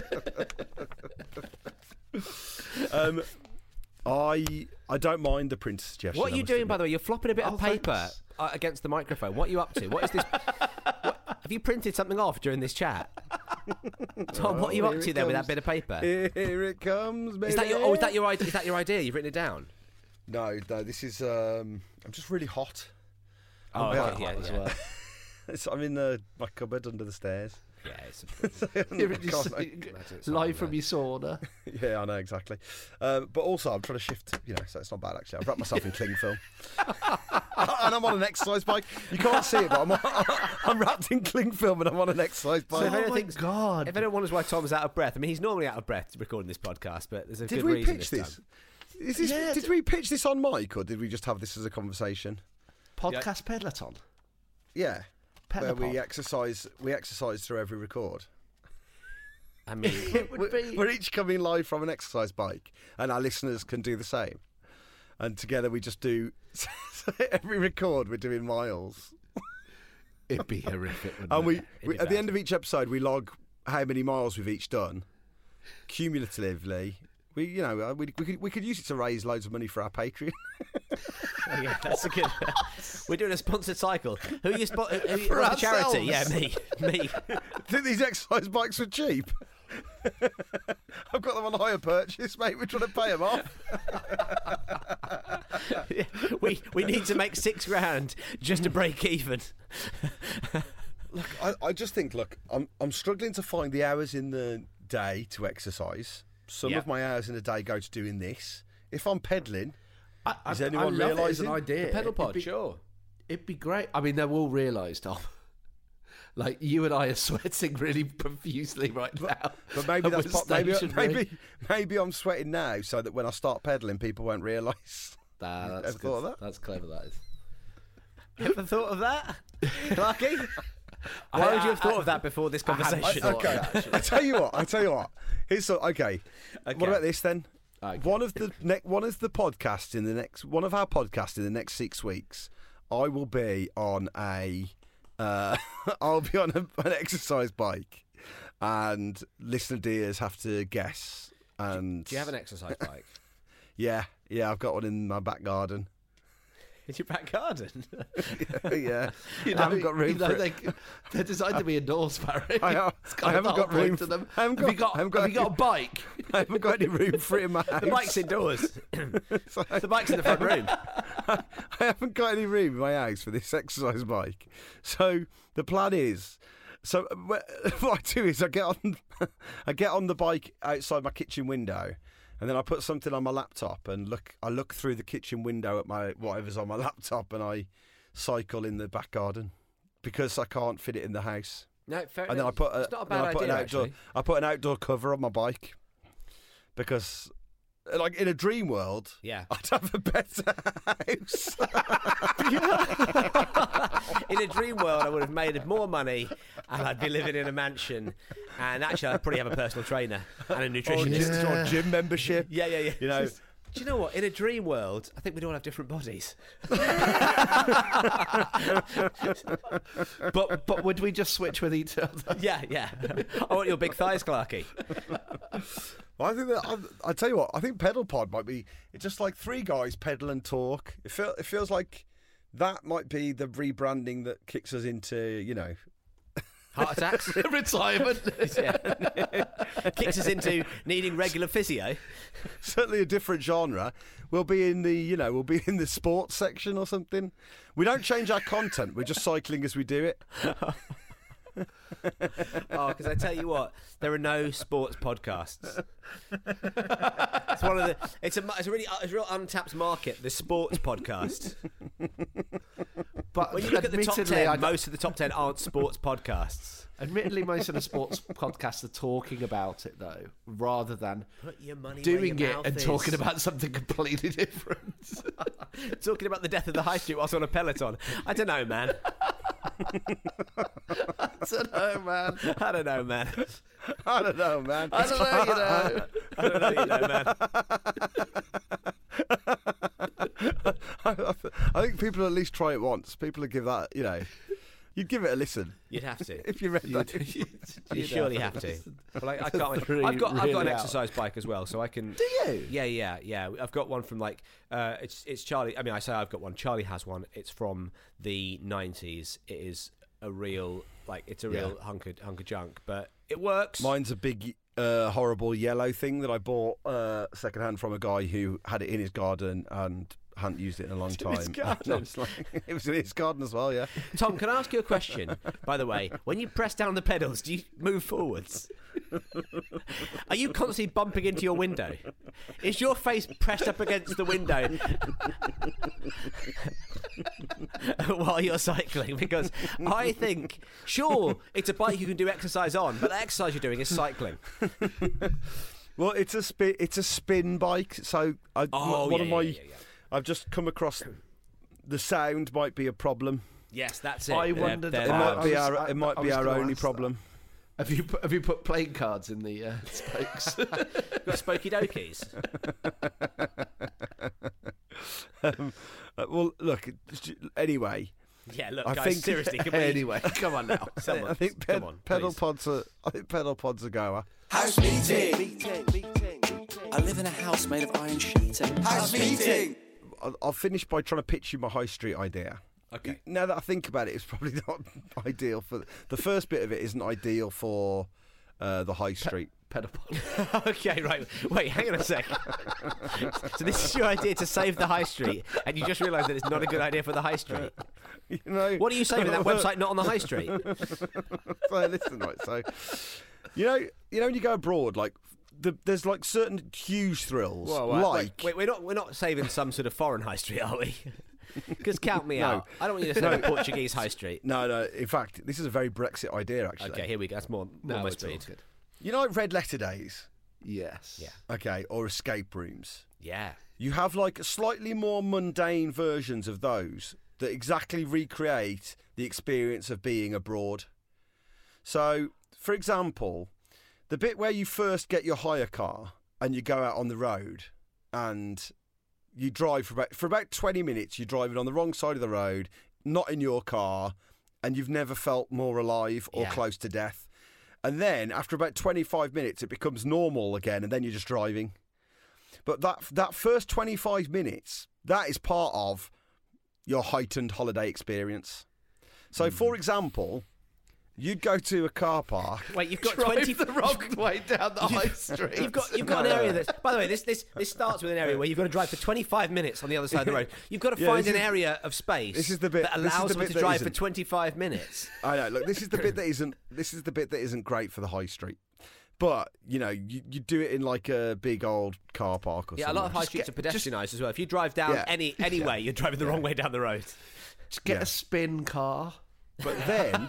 um, I I don't mind the printer suggestion. What are you doing, by the way? You're flopping a bit Oh, of paper thanks. uh, against the microphone. What are you up to? What is this? what, have you printed something off during this chat? Tom, what are you Oh, up here to it there with that comes. bit of paper? Here it comes, baby. Is that your? Oh, is that your idea? Is that your idea? You've written it down. No, no. This is. Um, I'm just really hot. Oh, yeah, okay, yeah, as yeah. well. It's, I'm in the, my cupboard under the stairs. Yeah, it's You're I just, can't- live from your sauna. Yeah, I know exactly. Um, but also, I'm trying to shift. You know, so it's not bad actually. I've wrapped myself in cling film, and I'm on an exercise bike. You can't see it, but I'm on, I'm wrapped in cling film, and I'm on an exercise So bike. if Oh anyone my thinks- God. If anyone wonders why Tom's out of breath, I mean, he's normally out of breath recording this podcast, but there's a Did good we reason pitch this this? time. Is this Yeah, did d- we pitch this on mic, or did we just have this as a conversation? Podcast Peloton. Yeah, where we Pedalpod. exercise. We exercise through every record. I mean, It would We're, be. we're each coming live from an exercise bike, and our listeners can do the same. And together we just do every record. We're doing miles, It'd be horrific. Wouldn't and it? we, It'd we be at the bad. end of each episode we log how many miles we've each done, cumulatively. We, you know, uh, we, we could we could use it to raise loads of money for our Patreon. oh, yeah, that's a good. We're doing a sponsored cycle. Who are you? Spo- who, who, For what's the charity? Yeah, ourselves. me, me. Think these exercise bikes are cheap? I've got them on hire purchase, mate. We're trying to pay them off. we we need to make six grand just to break even. Look, I, I just think, look, I'm I'm struggling to find the hours in the day to exercise. Some Yeah. of my hours in the day go to doing this. If I'm pedaling, I, I, Is anyone I love it as realising? an idea? The pedal pod, It'd be, sure. it'd be great. I mean, they will realise, Tom. Like you and I are sweating really profusely right now. but maybe And that's we're po- maybe stationary. maybe maybe I'm sweating now so that when I start pedaling, people won't realise. Nah, that's Ever good. thought of that? That's clever. That is. Ever thought of that, Clarky? Why would you have thought of that before this conversation? thought of Okay, that, actually. I tell you what. I tell you what. Here's so okay. Okay. What about this then? Okay. One of the ne- one of the podcasts in the next one of our podcasts in the next six weeks, I will be on a uh, I'll be on a, an exercise bike, and listener dears have to guess And Do you have an exercise bike? yeah, yeah, I've got one in my back garden. In your back garden? yeah, You know, I haven't got room you know, for they, it. They're designed to be indoors, Barry. I, have, It's I kind of haven't the got whole room point for to them. I haven't Have got, you got, I haven't got, have you got a bike? I haven't got any room for it in my house. The bike's indoors. So I- The bike's in the front room. I haven't got any room in my house for this exercise bike. So the plan is, so what I do is I get on, I get on the bike outside my kitchen window, and then I put something on my laptop and look. I look through the kitchen window at my whatever's on my laptop, and I cycle in the back garden because I can't fit it in the house. No, fair And then I put a, it's not a then bad I put idea, an outdoor, actually. I put an outdoor cover on my bike because, like in a dream world, Yeah. I'd have a better house. In a dream world, I would have made more money and I'd be living in a mansion. And actually, I'd probably have a personal trainer and a or, nutritionist. gym, or gym membership. Yeah, yeah, yeah. You know, Do you know what? In a dream world, I think we'd all have different bodies. But but would we just switch with each other? Yeah, yeah. I want your big thighs, Clarky. Well, I think that I, I tell you what, I think Pedal Pod might be. It's just like three guys pedal and talk. It feel, it feels like that might be the rebranding that kicks us into, you know, Heart attacks. Retirement. Yeah. Kicks us into needing regular physio. certainly a different genre. We'll be in the, you know, we'll be in the sports section or something. We don't change our content. We're just cycling as we do it. Oh, because I tell you what, there are no sports podcasts. It's one of the. It's a. It's a really. It's a real untapped market. The sports podcast. But When you look at the top admittedly, I ten, don't- most of the top ten aren't sports podcasts. Admittedly, most of the sports podcasts are talking about it, though, rather than Put your money where doing your it mouth and is. talking about something completely different. Talking about the death of the high street whilst on a peloton. I don't know, man. I don't know, man. I don't know, man. I don't know, man. I don't know, you know. I don't know, you know, man. I, I, I think people at least try it once. People would give that, you know, you'd give it a listen You'd have to. if you read that. You You'd surely have have to to. But like, I can't. Three I've got. I've got an really out. exercise bike as well, so I can. Do you? Yeah, yeah, yeah. I've got one from like. Uh, it's it's Charlie. I mean, I say I've got one. Charlie has one. It's from the nineties. It is a real like. It's a real Yeah. hunk of hunk of junk, but it works. Mine's a big, uh, horrible yellow thing that I bought uh, secondhand from a guy who had it in his garden and hadn't used it in a long time. his garden? And I was like- it was in his garden as well, yeah. Tom, can I ask you a question? By the way, when you press down the pedals, do you move forwards? Are you constantly bumping into your window? Is your face pressed up against the window while you're cycling? Because I think, sure, it's a bike you can do exercise on, but the exercise you're doing is cycling. Well, it's a spin. It's a spin bike. So I, Oh, one yeah, of my, yeah, yeah, yeah. I've just come across. The sound might be a problem. Yes, that's it. I They're- wondered- they're It Uh, might I be was- our. I- It might I be was our gonna only ask problem. Have you put, have you put playing cards in the uh, spokes? got spooky dokies. um, uh, well, look. it's- Anyway, Yeah, look, I guys, think- seriously, can we... Anyway, come on now. Someone, I think come ped- on, pedal please. pods are. I think pedal pods are goer. House meeting. Meeting, meeting, meeting. I live in a house made of iron sheeting. House meeting. I'll, I'll finish by trying to pitch you my high street idea. Okay. Now that I think about it, it's probably not ideal for the first bit of it. Isn't ideal for uh, the high street. Pedopod. Okay, right. Wait, hang on a sec. So this is your idea to save the high street, and you just realise that it's not a good idea for the high street. You know. What are you saving? That website not on the high street? So listen, right. So you know, you know, when you go abroad, like the, there's like certain huge thrills, Whoa, wait, like wait, we're not we're not saving some sort of foreign high street, are we? Because count me No. out. I don't want you to save a Portuguese high street. no, no. In fact, this is a very Brexit idea, actually. Okay, here we go. That's more, more No, my it's all speed. good. You know, like red letter days, Yes. Yeah. okay, or escape rooms. Yeah. You have like slightly more mundane versions of those that exactly recreate the experience of being abroad. So, for example, the bit where you first get your hire car and you go out on the road and you drive for about, for about twenty minutes, you're driving on the wrong side of the road, not in your car, and you've never felt more alive or Yeah. close to death. And then after about twenty-five minutes, it becomes normal again, and then you're just driving. But that that first twenty-five minutes, that is part of your heightened holiday experience. So, mm. for example, you'd go to a car park. Wait, you've got Drive twenty the wrong way down the high street. You've got you've got an area that's. By the way, this this this starts with an area where you've got to drive for twenty-five minutes on the other side of the road. You've got to Yeah, find this an is- area of space this is the bit- that this is allows the them bit to that drive for isn't. twenty-five minutes. I know. Look, this is the bit that isn't. This is the bit that isn't great for the high street. But you know, you, you do it in like a big old car park or Yeah, a something. lot of high Just streets get- are pedestrianised as well. If you drive down Yeah. any any way, you're driving the wrong way down the road. Just get Yeah. a spin car. But then,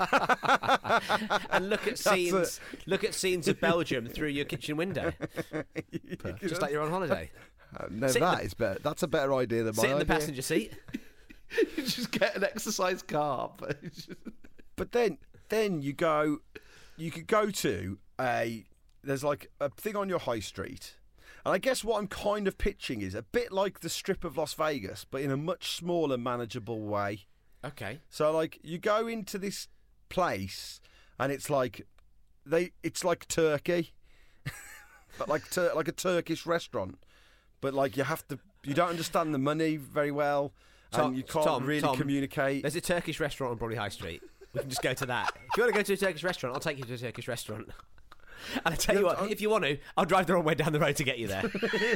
And look at scenes look at scenes of Belgium through your kitchen window. Just like you're on holiday. Uh, no, Sit in that the- is better. That's a better idea than my Sit in the idea. passenger seat. You just get an exercise car. But it's just- But then, then you go, you could go to a. There's like a thing on your high street, and I guess what I'm kind of pitching is a bit like the Strip of Las Vegas, but in a much smaller, manageable way. Okay. So like you go into this place, and it's like they, it's like Turkey, but like tur- like a Turkish restaurant, but like you have to, you don't understand the money very well, Tom- and you can't Tom, really Tom, communicate. There's a Turkish restaurant on Bromley High Street. We can just go to that. If you want to go to a Turkish restaurant, I'll take you to a Turkish restaurant. And I tell you Yeah, what, I'm- if you want to, I'll drive the wrong way down the road to get you there.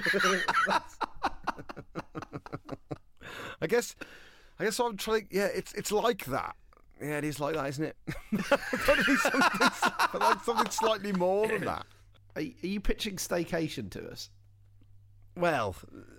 I guess, I guess I'm trying. Yeah, it's it's like that. Yeah, it is like that, isn't it? but, it's something, but like something slightly more than that. Are, are you pitching staycation to us? Well,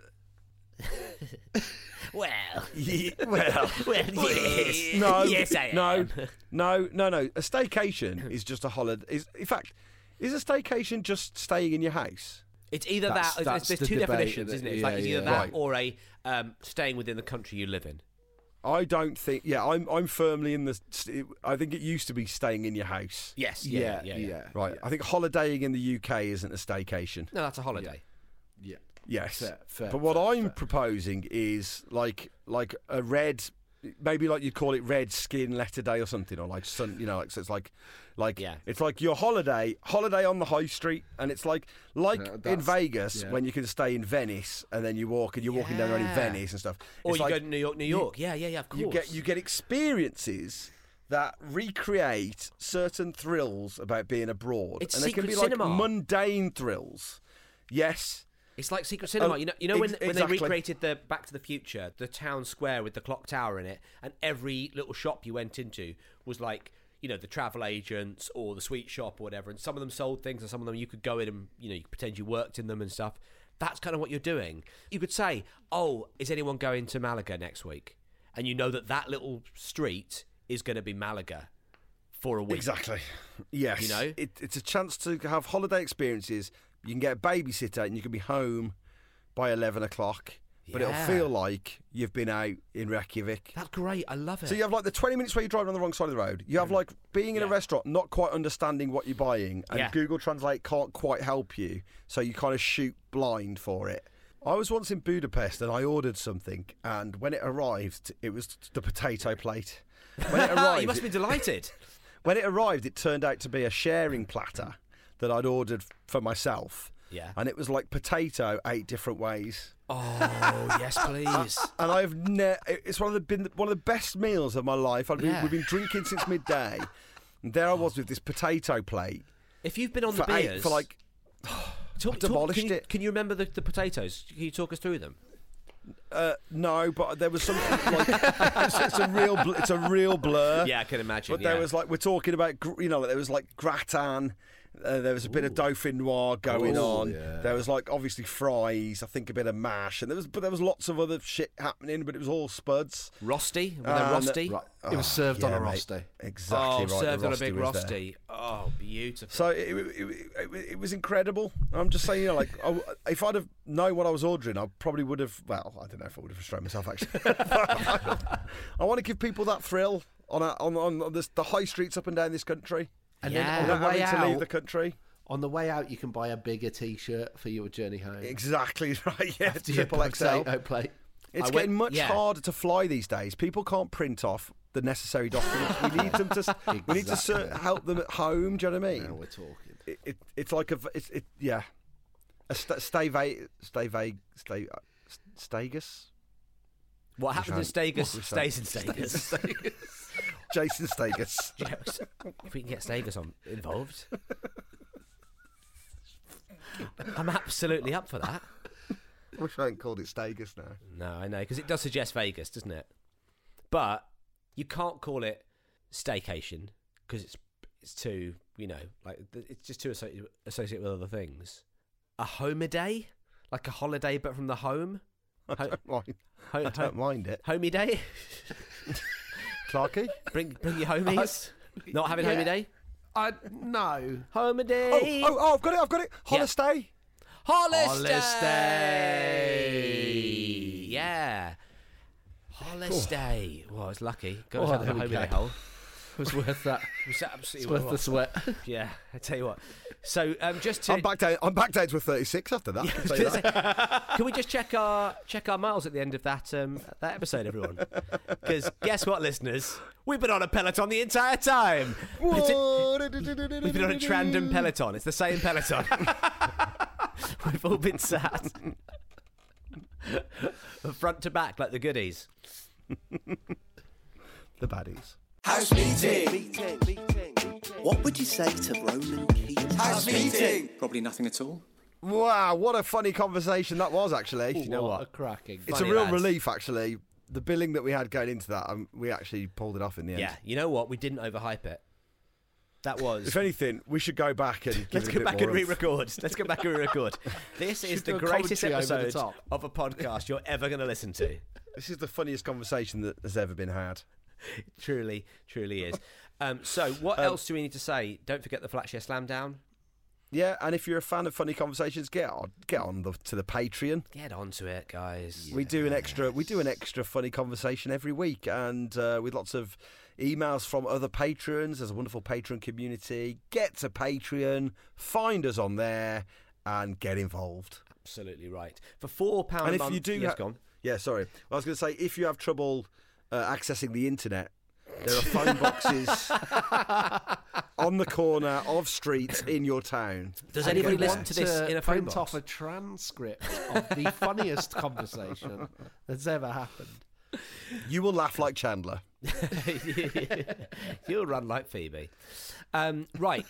Well, ye- well, well, yes, no, yes, I am. no, no, no, no. A staycation is just a holiday. Is in fact, is a staycation just staying in your house? It's either That's- that. that's There's the two debate, definitions, isn't isn't it? it? It's Yeah, like it's either yeah. that Right. or a um, staying within the country you live in. I don't think. Yeah, I'm I'm firmly in the. I think it used to be staying in your house. Yes. Yeah. Yeah. yeah. Right. I think holidaying in the U K isn't a staycation. No, that's a holiday. Yeah. Yes. Fair, fair, but what fair, I'm fair. proposing is like like a red, maybe like you'd call it red skin letter day or something, or like sun, you know, like so it's like like Yeah. it's like your holiday holiday on the high street, and it's like like Yeah, in that's- Vegas yeah. when you can stay in Venice and then you walk and you're walking down around in Yeah. Venice and stuff. Or It's you like go to New York, New York. yeah, yeah, yeah. Of course. you get you get experiences that recreate certain thrills about being abroad, It's and they can secret be like cinema. mundane thrills. Yes. It's like Secret Cinema. Oh, you know, you know when, ex- when exactly. they recreated the Back to the Future, the town square with the clock tower in it, and every little shop you went into was like, you know, the travel agents or the sweet shop or whatever, and some of them sold things, and some of them you could go in and, you know, you could pretend you worked in them and stuff. That's kind of what you're doing. You could say, oh, is anyone going to Malaga next week? And you know that that little street is going to be Malaga for a week. Exactly. Yes. You know? it, it's a chance to have holiday experiences. You can get a babysitter and you can be home by eleven o'clock, but it'll Yeah. feel like you've been out in Reykjavik. That's great. I love it. So you have like the twenty minutes where you're driving on the wrong side of the road. You have like being in a Yeah. restaurant, not quite understanding what you're buying, and Yeah. Google Translate can't quite help you, so you kind of shoot blind for it. I was once in Budapest and I ordered something, and when it arrived, it was the potato plate. When it arrived, you must be delighted. when it arrived, it turned out to be a sharing platter that I'd ordered for myself. Yeah. And it was like potato eight different ways. Oh, yes, please. And I've ne- it's one of the been one of the best meals of my life. I've been, Yeah. We've been drinking since midday, and there I was with this potato plate If you've been on the for eight beers, for like. talk, I demolished can you, it. Can you remember the, the potatoes? Can you talk us through them? Uh, no, but there was something like it's, it's a real bl- it's a real blur. Yeah, I can imagine. But yeah. there was like we're talking about gr- you know there was like gratin. Uh, there was a bit of Dauphin Noir going Ooh, on. yeah. There was like obviously fries. I think a bit of mash, and there was but there was lots of other shit happening. But it was all spuds. Rosty. Were they And- rosty? Right. It was served on a rosti. Exactly Oh, right. the served on a Rosti big was there. rosty. Oh, beautiful. So it, it, it, it, it was incredible. I'm just saying, you know, like I, if I'd have known what I was ordering, I probably would have. Well, I don't know if I would have restrained myself actually. I want to give people that thrill on a, on on this, the high streets up and down this country. And Yeah. then on Without the way having to leave out, the country. on the way out, you can buy a bigger T-shirt for your journey home. Exactly right. Yeah, After your triple X L. potato plate. It's I getting went- much yeah. harder to fly these days. People can't print off the necessary documents. We need them to. Exactly. We need to ser- help them at home. Do you know what I mean? Now we're talking. It, it, it's like a. It's it. Yeah. A st- stay vague. Stay vague. Stay. Uh, Stagus. What happens in Stagus what stays in Stagus. Jason Stagus. You know, if we can get Stagus on involved, I'm absolutely up for that. I wish I hadn't called it Stagus now. No, I know, because it does suggest Vegas, doesn't it? But you can't call it staycation because it's it's too, you know, like it's just too associated associated with other things. A home-a-day, like a holiday but from the home. I don't mind. Ho- I don't mind it. Homie day. Clarky, bring bring your homies. Not having yeah. homie day. I no Home a day. Oh, oh, oh, I've got it, I've got it. Holiday. Holiday. Holiday. Yeah. Holiday. Well, I was lucky. Got Oh, out of the there we home go. day hole. It was worth that. It was It's absolutely worth the sweat. Yeah, I tell you what. So um, just to I'm back down. I'm back down to a thirty-six after that. I'll tell you that. can we just check our check our miles at the end of that um, that episode, everyone? Because guess what, listeners? We've been on a Peloton the entire time. It's a- We've been on a Trandom Peloton. It's the same Peloton. We've all been sat front to back like the goodies. The baddies. House meeting. Meeting, meeting, meeting. What would you say to Ronan Keating? House meeting. Probably nothing at all. Wow, what a funny conversation that was, actually. You know What what? a cracking. It's Funny a real lads. relief, actually. The billing that we had going into that, um, we actually pulled it off in the end. Yeah, you know what? We didn't overhype it. That was. If anything, we should go back and give Let's it a go bit back more and oomph. re-record. Let's go back and re-record. This is Should the do a greatest commentary over the episode top. of a podcast you're ever going to listen to. This is the funniest conversation that has ever been had. Truly, truly is. Um, so, what Um, else do we need to say? Don't forget the Flatshare Slam Down. Yeah, and if you're a fan of funny conversations, get on, get on the, to the Patreon. Get onto it, guys. We do an extra, we do an extra funny conversation every week, and uh, with lots of emails from other patrons. There's a wonderful Patreon community. Get to Patreon, find us on there, and get involved. Absolutely right. For four pounds And a if month, you do, yes, ha- gone. yeah, sorry, I was going to say, if you have trouble uh, accessing the internet, there are phone boxes on the corner of streets in your town. Does And anybody if you listen want to this in a phone print box? off a transcript of the funniest conversation that's ever happened? You will laugh like Chandler. You'll run like Phoebe. Um, right.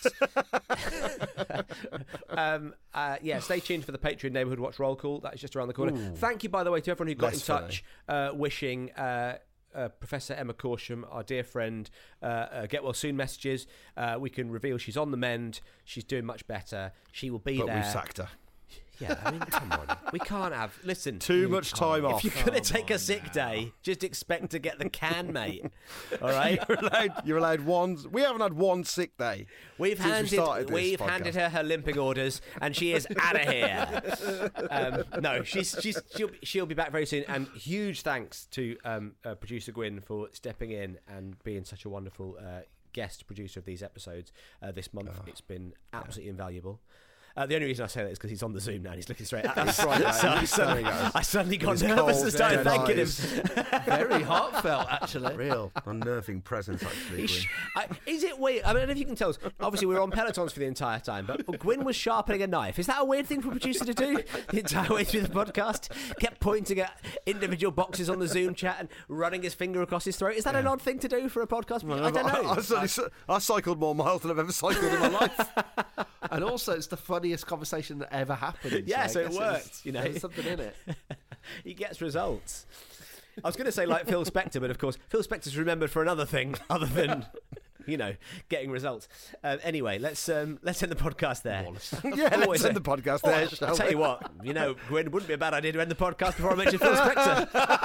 um, uh, yeah, stay tuned for the Patreon Neighbourhood Watch Roll Call. That is just around the corner. Ooh. Thank you, by the way, to everyone who got Less in touch uh, wishing uh, uh, Professor Emma Corsham, our dear friend, uh, uh, get well soon messages. Uh, we can reveal she's on the mend. She's doing much better. She will be But there. we've sacked her. Yeah, I mean, come on. We can't have... Listen. Too much time off. If you're going to take a sick day, just expect to get the can, mate. All right? You're allowed, you're allowed one. We haven't had one sick day. We've since handed we started this we've podcast. handed her her limping orders, and she is out of here. Um, no, she's she's she'll she'll be back very soon. And huge thanks to um, uh, producer Gwyn for stepping in and being such a wonderful uh, guest producer of these episodes uh, this month. Oh, It's been absolutely invaluable. Uh, the only reason I say that is because he's on the Zoom now and he's looking straight at me. He's right now. so I He's suddenly, staring at us. I suddenly got His nervous cold, and started dead thanking eyes. him. Very heartfelt, actually. Real unnerving presence, actually. He's- Gwyn. I, is it weird? I don't know if you can tell us. Obviously, we were on Pelotons for the entire time, but Gwyn was sharpening a knife. Is that a weird thing for a producer to do the entire way through the podcast? Kept pointing at individual boxes on the Zoom chat and running his finger across his throat. Is that an odd thing to do for a podcast? I don't know. I, I, certainly- I cycled more miles than I've ever cycled in my life. And also, it's the funniest conversation that ever happened. Yeah, so I it guess worked, was- you know. There's something in it. He gets results. I was going to say like Phil Spector, but of course Phil Spector's remembered for another thing other than, you know, getting results. Uh, anyway, let's um, let's end the podcast there. Yeah, Always let's a- end the podcast Oh, there, I- shall I'll tell we? you what, you know, Gwyn, it wouldn't be a bad idea to end the podcast before I mention Phil Spector.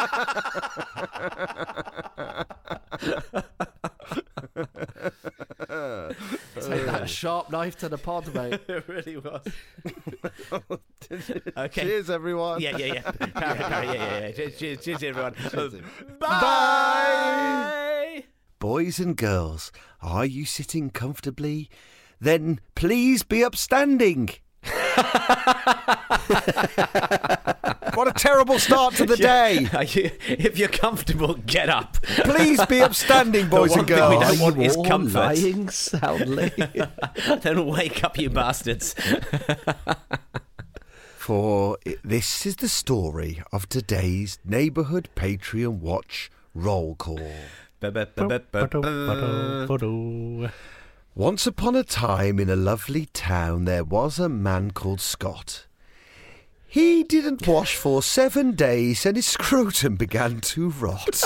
Take that sharp knife to the pod, mate. It really was. Okay. Cheers, everyone. Yeah, yeah, yeah. Parry, parry, yeah, yeah, yeah. Cheers, cheers, cheers everyone. Bye. Boys and girls, are you sitting comfortably? Then please be upstanding. What a terrible start to the day. Are you, if you're comfortable, get up. Please be upstanding, boys The and one thing we girls. don't want is All comfort. lying soundly. Then wake up, you bastards. For it, this is the story of today's Neighbourhood Patreon Watch roll call. Once upon a time in a lovely town there was a man called Scott. He didn't wash for seven days and his scrotum began to rot.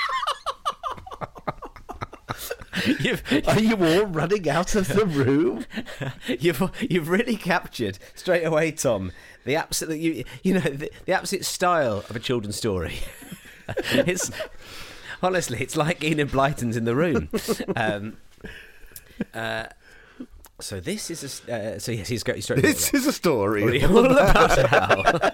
You've, Are you all running out of the room? you've you've really captured straight away, Tom, the absolute you you know the, the absolute style of a children's story. It's honestly, it's like Enid Blyton's in the room. Um, uh, so this is a uh, so yes, he's got he's straight. This is a story. all about how.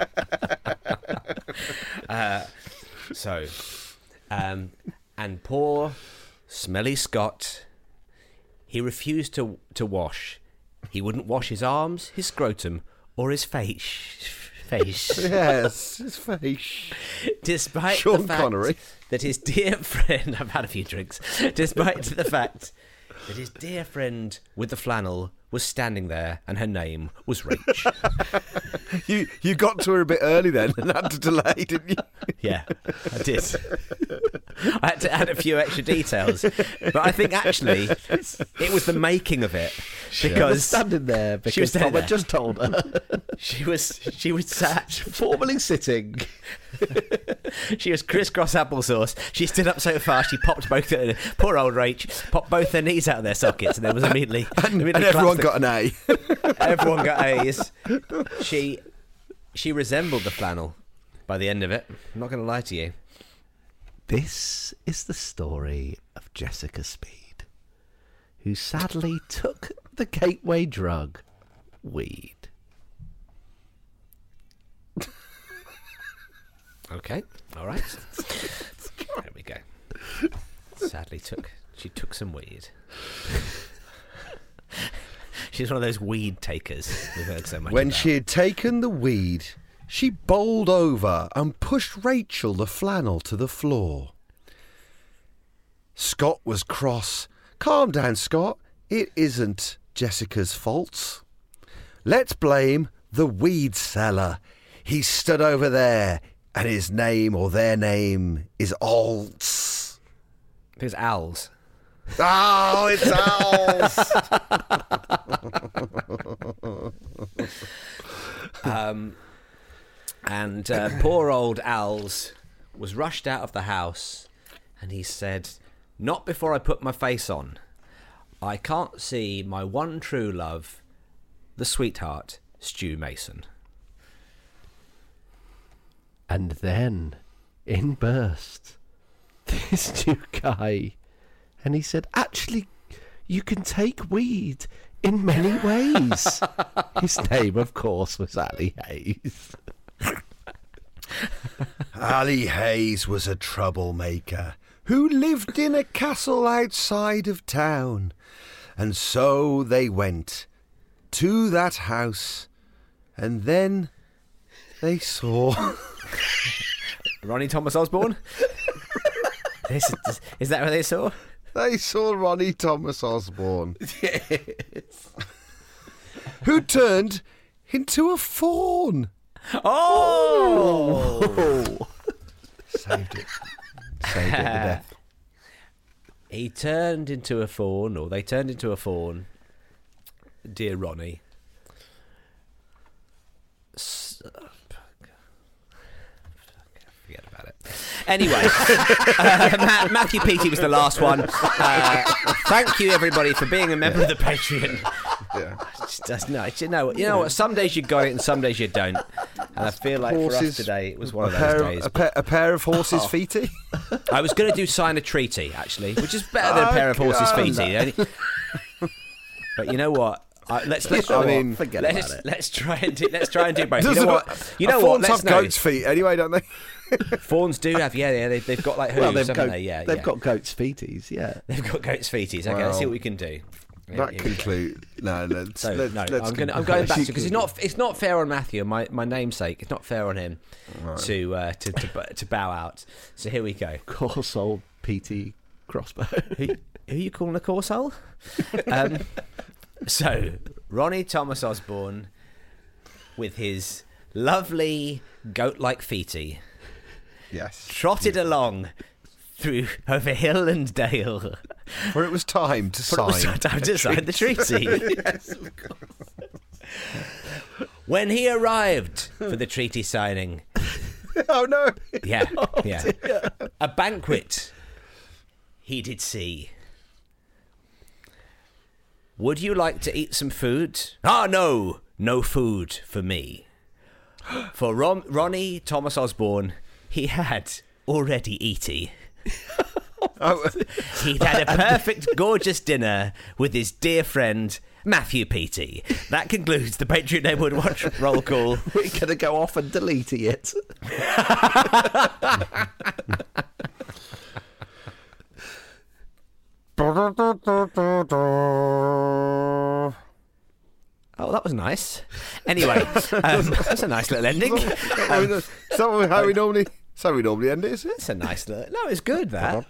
uh, so, um, and poor smelly Scott, he refused to to wash. He wouldn't wash his arms, his scrotum, or his face. Face. Yes, his face. Despite Sean the fact Connery. that his dear friend, I've had a few drinks. Despite the fact that his dear friend with the flannel was standing there, and her name was Rach. You you got to her a bit early then and had to delay, didn't you? Yeah, I did. I had to add a few extra details, but I think actually it was the making of it She was because standing there because she was standing Tom had there. just told her. she was she was sat. Formally sitting. She was crisscross applesauce. She stood up so fast she popped both her, poor old Rach popped both their knees out of their sockets, and then was immediately And, immediately and everyone clapped got an A. it. Everyone got A's. She she resembled the flannel by the end of it. I'm not going to lie to you. This is the story of Jessica Speed, who sadly took the gateway drug, weed. Okay, all right. There we go. Sadly, took she took some weed. She's one of those weed takers we've heard so much When about. she had taken the weed, she bowled over and pushed Rachel the flannel to the floor. Scott was cross. Calm down, Scott. It isn't Jessica's fault. Let's blame the weed seller. He stood over there, and his name or their name is Alts. There's owls. Oh, it's Owls. Um, and uh, poor old Owls was rushed out of the house, and he said, "Not before I put my face on. I can't see my one true love, the sweetheart, Stu Mason." And then, in burst this new guy, and he said, "Actually, you can take weed in many ways." His name, of course, was Ali Hayes. Ali Hayes was a troublemaker who lived in a castle outside of town. And so they went to that house, and then they saw... Ronnie Thomas Osborne? This is, is that what they saw? They saw Ronnie Thomas Osborne. Who turned into a fawn. Oh! Saved it. Saved it to death. He turned into a fawn, or they turned into a fawn. Dear Ronnie. S- Forget about it. Anyway, uh, Ma- Matthew Peaty was the last one. Uh, thank you, everybody, for being a member of the Patreon. Yeah. Just, just, no, you know, you know what? Some days you got it, and some days you don't. And I feel like for us Horses- today, it was one of A those pair, days. a, pair, a pair of horses' feety. I was going to do sign a treaty, actually, which is better than a pair of horses' Oh, feet. no. But you know what? I, let's let's, I mean, forget let's, about it. let's try and do let's try and do both. You Doesn't know what? it- You know fawns what? Let's have know. goat's feet anyway, don't they? Fawns do have, yeah, yeah. They've, they've got like hooves, Well, they've haven't got, they? Yeah, they've yeah. got goat's feeties, yeah. They've got goat's feeties. Okay, let's see Well. what we can do. That Here we go. conclude. No, no. So, let's, no, let's I'm, gonna, con- I'm going back to She- because it's not it's not fair on Matthew, my my namesake. It's not fair on him Right. to, uh, to to b- to bow out. So here we go. Course old P T Crossbow. Who, who are you calling a corsehole? Um, so Ronnie Thomas Osborne with his lovely goat-like feety Yes. trotted along through over hill and dale. For it was time to For it was sign. time to sign the treaty. Yes, of course. When he arrived for the treaty signing, Oh no. yeah, yeah, a banquet he did see. Would you like to eat some food? Ah, no, no food for me. For Ron- Ronnie Thomas Osborne, he had already eaten. Oh, He'd had a perfect, gorgeous dinner with his dear friend Matthew Peaty. That concludes the Patriot Neighbourhood Watch roll call. We're going to go off and delete it. Oh, that was nice. Anyway, um, that's a nice little ending. I mean, is that how we normally? Is how we normally end it? Is it? It's a nice little. No, it's good. That.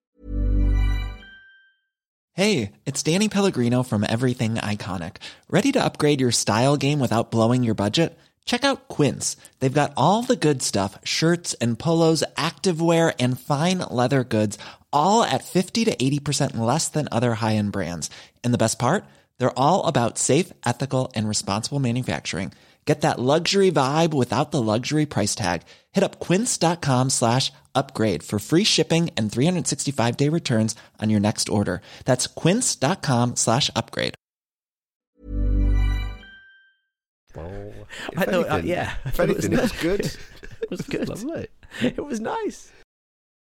Hey, it's Danny Pellegrino from Everything Iconic. Ready to upgrade your style game without blowing your budget? Check out Quince. They've got all the good stuff, shirts and polos, activewear, and fine leather goods, all at fifty to eighty percent less than other high-end brands. And the best part? They're all about safe, ethical, and responsible manufacturing. Get that luxury vibe without the luxury price tag. Hit up quince.com slash upgrade for free shipping and three sixty-five day returns on your next order. That's quince.com slash upgrade. I thought, uh, yeah. If anything, it was good. It was good, wasn't it? It was nice.